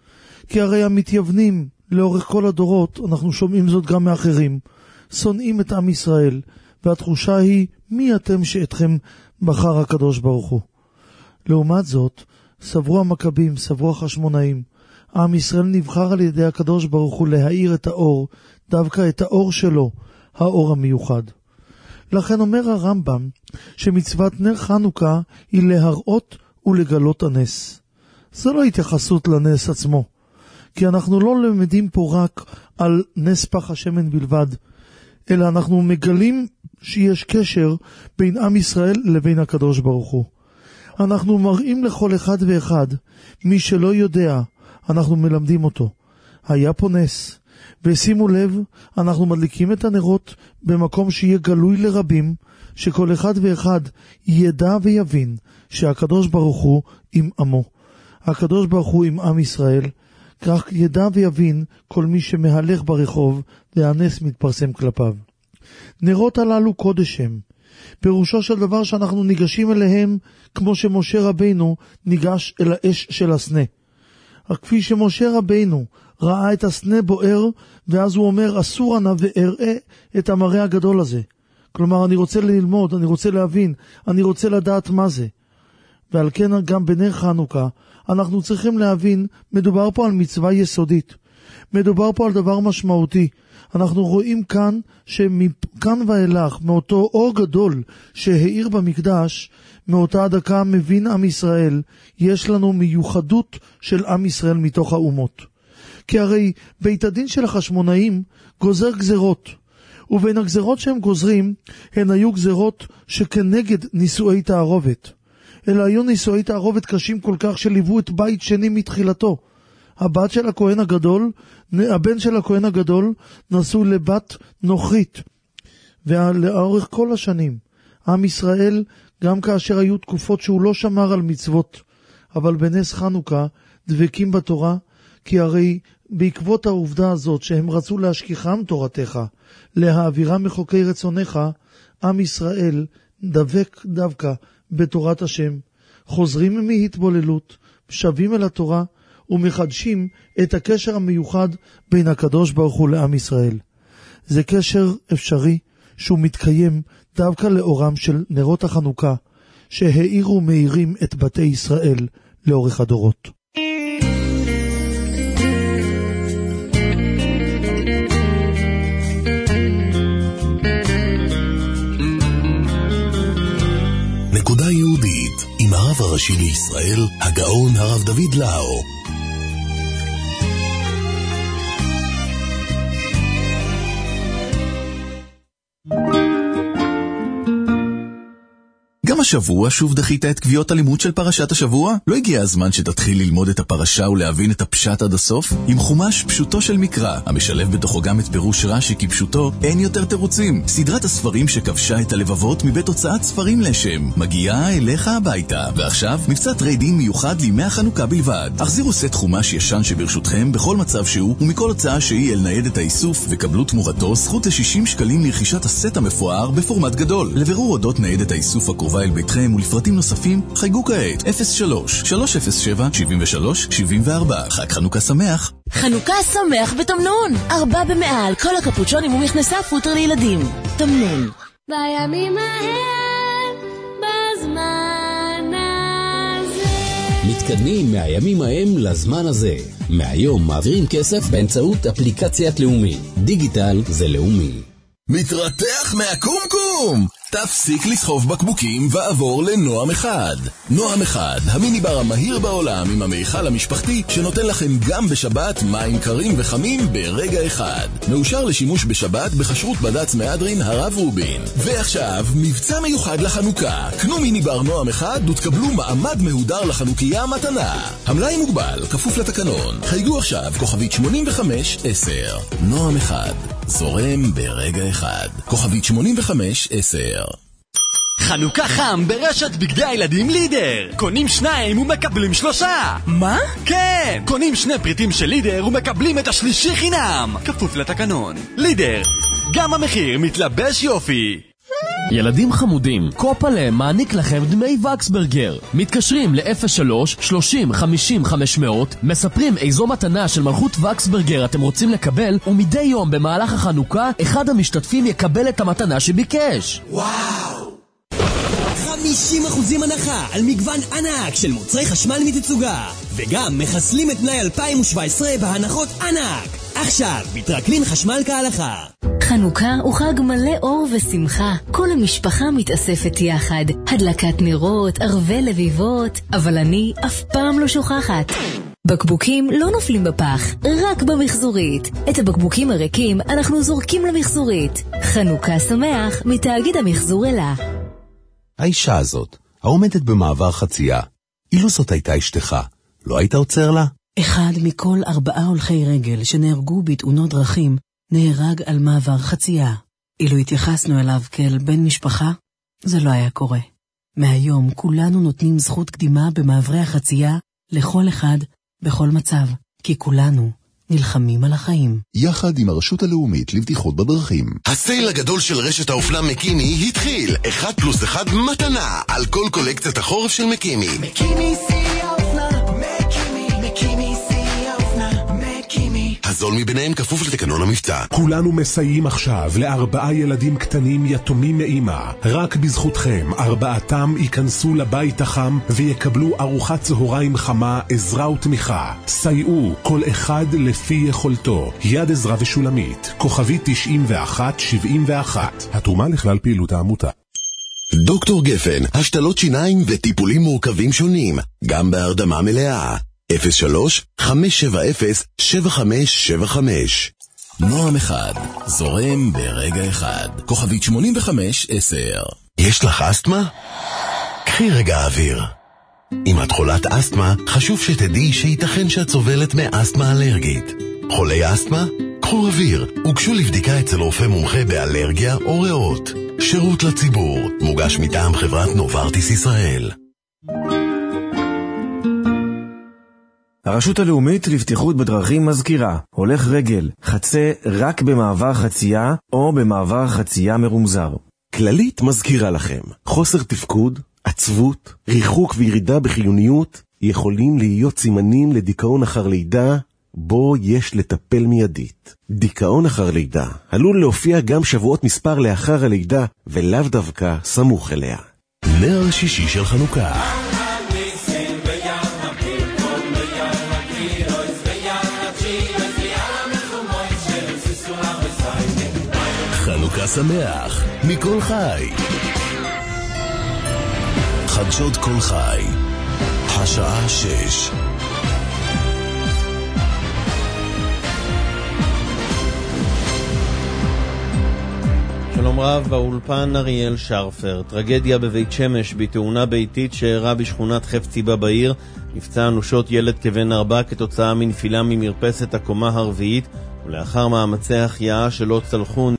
כי הרי המתייוונים לאורך כל הדורות, אנחנו שומעים זאת גם מאחרים, שונאים את עם ישראל, והתחושה היא מי אתם שאתכם בחר הקדוש ברוך הוא. לעומת זאת, סברו המכבים, סברו החשמונאים, עם ישראל נבחר על ידי הקדוש ברוך הוא להאיר את האור, דווקא את האור שלו, האור המיוחד. לכן אומר הרמב"ם שמצוות נר חנוכה היא להראות ולגלות הנס. זו לא התייחסות לנס עצמו, כי אנחנו לא למדים פה רק על נס פח השמן בלבד, אלא אנחנו מגלים שיש קשר בין עם ישראל לבין הקדוש ברוך הוא. אנחנו מראים לכל אחד ואחד, מי שלא יודע, אנחנו מלמדים אותו. היה פה נס. ושימו לב, אנחנו מדליקים את הנרות במקום שיהיה גלוי לרבים, שכל אחד ואחד ידע ויבין שהקדוש ברוך הוא עם עמו. הקדוש ברוך הוא עם עם ישראל, כך ידע ויבין כל מי שמהלך ברחוב והנס מתפרסם כלפיו. נרות הללו קודש הם. פירושו של דבר שאנחנו ניגשים אליהם כמו שמשה רבינו ניגש אל האש של הסנה. כפי שמשה רבינו ראה את הסנה בוער, ואז הוא אומר, אסור אני ואראה את המראה הגדול הזה. כלומר, אני רוצה ללמוד, אני רוצה להבין, אני רוצה לדעת מה זה. ועל כן גם בנר חנוכה, אנחנו צריכים להבין, מדובר פה על מצווה יסודית. מדובר פה על דבר משמעותי. אנחנו רואים כאן שמכאן ואילך, מאותו אור גדול שהאיר במקדש, מאותה הדקה מבין עם ישראל, יש לנו מיוחדות של עם ישראל מתוך האומות. כי הרי בית הדין של החשמונאים גוזר גזרות, ובין הגזרות שהם גוזרים, הן היו גזרות שכנגד נישואי תערובת. אלא היו נישואי תערובת קשים כל כך שליוו את בית שני מתחילתו. הבן של הכהן הגדול נשאו לבת נוכרית. ולאורך כל השנים, עם ישראל, גם כאשר היו תקופות שהוא לא שמר על מצוות, אבל בנס חנוכה דבקים בתורה, כי הרי בעקבות העובדה הזאת שהם רצו להשכיחם תורתך, להעבירם מחוקי רצונך, עם ישראל דבק דווקא בתורת השם, חוזרים מהתבוללות, שבים אל התורה, ומחדשים את הקשר המיוחד בין הקדוש ברוך הוא לעם ישראל. זה קשר אפשרי שהוא מתקיים דווקא לאורם של נרות החנוכה, שהאירו ומאירים את בתי ישראל לאורך הדורות. נקודה יהודית עם הרב הראשי לישראל, הגאון הרב דוד לאו. גם גם השבוע שוב דחית את קביעות הלימוד של פרשת השבוע? לא הגיע הזמן שתתחיל ללמוד את הפרשה ולהבין את הפשט עד הסוף? עם חומש פשוטו של מקרא, המשלב בתוכו גם את פירוש רש"י כפשוטו, אין יותר תירוצים. סדרת הספרים שכבשה את הלבבות מבית הוצאת ספרים לשם, מגיעה אליך הביתה. ועכשיו, מבצע טריידין מיוחד לימי החנוכה בלבד. החזירו סט חומש ישן שברשותכם בכל מצב שהוא, ומכל הוצאה שהיא אל ניידת האיסוף, וקבלו תמורתו זכות ל-60 שקלים לרכישת הסט המפואר בפורמט גדול. לבירור אודות ניידת האיסוף הקרובה אל ביתכם ולפרטים נוספים, חייגו כעת 03-307-73-74. חג חנוכה שמח. חנוכה שמח בתמנון. 4 במעל, כל הקפוצ'ונים ומכנסי הפוטר לילדים. תמנון. בימים ההם, בזמן הזה. מתקדמים מהימים ההם לזמן הזה. מהיום מעבירים כסף באמצעות אפליקציית לאומי. דיגיטל זה לאומי. מתרתח מהקומקום! תפסיק לסחוב בקבוקים ועבור לנועם אחד. נועם אחד, המיניבר המהיר בעולם עם המיכל המשפחתי שנותן לכם גם בשבת מים קרים וחמים ברגע אחד. מאושר לשימוש בשבת בחשרות בד"ץ מהדרין הרב רובין. ועכשיו, מבצע מיוחד לחנוכה. קנו מיניבר נועם אחד ותקבלו מעמד מהודר לחנוכיה מתנה. המלאי מוגבל, כפוף לתקנון. חייגו עכשיו, כוכבית 8510. נועם אחד, זורם ברגע אחד. כוכבית 8510. חנוכה חם ברשת בגדי הילדים לידר. קונים 2 ומקבלים 3. מה? כן! קונים 2 פריטים של לידר ומקבלים את השלישי חינם. כפוף לתקנון. לידר, גם המחיר מתלבש יופי. ילדים חמודים, קופלה מעניק לכם דמי וקסברגר. מתקשרים ל-03-30-50-500, מספרים איזו מתנה של מלכות וקסברגר אתם רוצים לקבל, ומדי יום במהלך החנוכה אחד המשתתפים יקבל את המתנה שביקש. וואו! 50% הנחה על מגוון ענק של מוצרי חשמל מתצוגה, וגם מחסלים את מלאי 2017 בהנחות ענק. עכשיו, מתרקלין חשמל כהלכה. חנוכה הוא חג מלא אור ושמחה. כל המשפחה מתאספת יחד. הדלקת נרות, ערבי לביבות, אבל אני אף פעם לא שוכחת. בקבוקים לא נופלים בפח, רק במחזורית. את הבקבוקים הריקים אנחנו זורקים למחזורית. חנוכה שמח מתאגיד המחזור אלה. האישה הזאת, העומדת במעבר חצייה, אילו זאת הייתה אשתך, לא היית עוצר לה? 1 מכל 4 הולכי רגל שנהרגו בתאונות דרכים נהרג על מעבר חצייה. אילו התייחסנו אליו כאל בן משפחה, זה לא היה קורה. מהיום כולנו נותנים זכות קדימה במעברי החצייה לכל אחד בכל מצב, כי כולנו נלחמים על החיים. יחד עם הרשות הלאומית לבטיחות בדרכים. הסייל הגדול של רשת האופנה מקימי התחיל. 1+1 מתנה על כל קולקציית החורף של מקימי. מקימי שיא האופנה, מקימי שיא האופנה, מקימי. הזול מביניהם כפוף לתקנון המבצע. כולנו מסייעים עכשיו ל4 ילדים קטנים יתומים מאמא. רק בזכותכם 4 ייכנסו לבית החם ויקבלו ארוחת צהריים חמה, עזרה ותמיכה. סייעו כל אחד לפי יכולתו. יד עזרה ושולמית, כוכבית 9171. התרומה לכלל פעילות העמותה. דוקטור גפן, השתלות שיניים וטיפולים מורכבים שונים, גם בהרדמה מלאה. 03-570-7575. נועם אחד, זורם ברגע אחד. כוכבית 8510. יש לך אסתמה? קחי רגע אוויר. אם את חולת אסתמה, חשוב שתדעי שייתכן שאת סובלת מאסתמה אלרגית. חולי אסתמה? קחו אוויר, וגשו לבדיקה אצל רופא מומחה באלרגיה או ריאות. שירות לציבור, מוגש מטעם חברת נוברטיס ישראל. הרשות הלאומית לבטיחות בדרכים מזכירה, הולך רגל, חצה רק במעבר חצייה או במעבר חצייה מרומזר. כללית מזכירה לכם, חוסר תפקוד, עצבות, ריחוק וירידה בחיוניות יכולים להיות סימנים לדיכאון אחר לידה, בו יש לטפל מיידית. דיכאון אחר לידה עלול להופיע גם שבועות מספר לאחר הלידה, ולאו דווקא סמוך אליה. נר שישי של חנוכה. חנוכה שמח מכל חי. חדשות כל חי, השעה 6. שלום שלום רב, באולפן אריאל שרפר. טרגדיה בבית שמש בתאונה ביתית שאירעה בשכונת חפציבה בעיר. נפצע אנושות ילד כבן 4 כתוצאה מנפילה ממרפסת הקומה הרביעית, ולאחר מאמצי החייאה שלא צלחו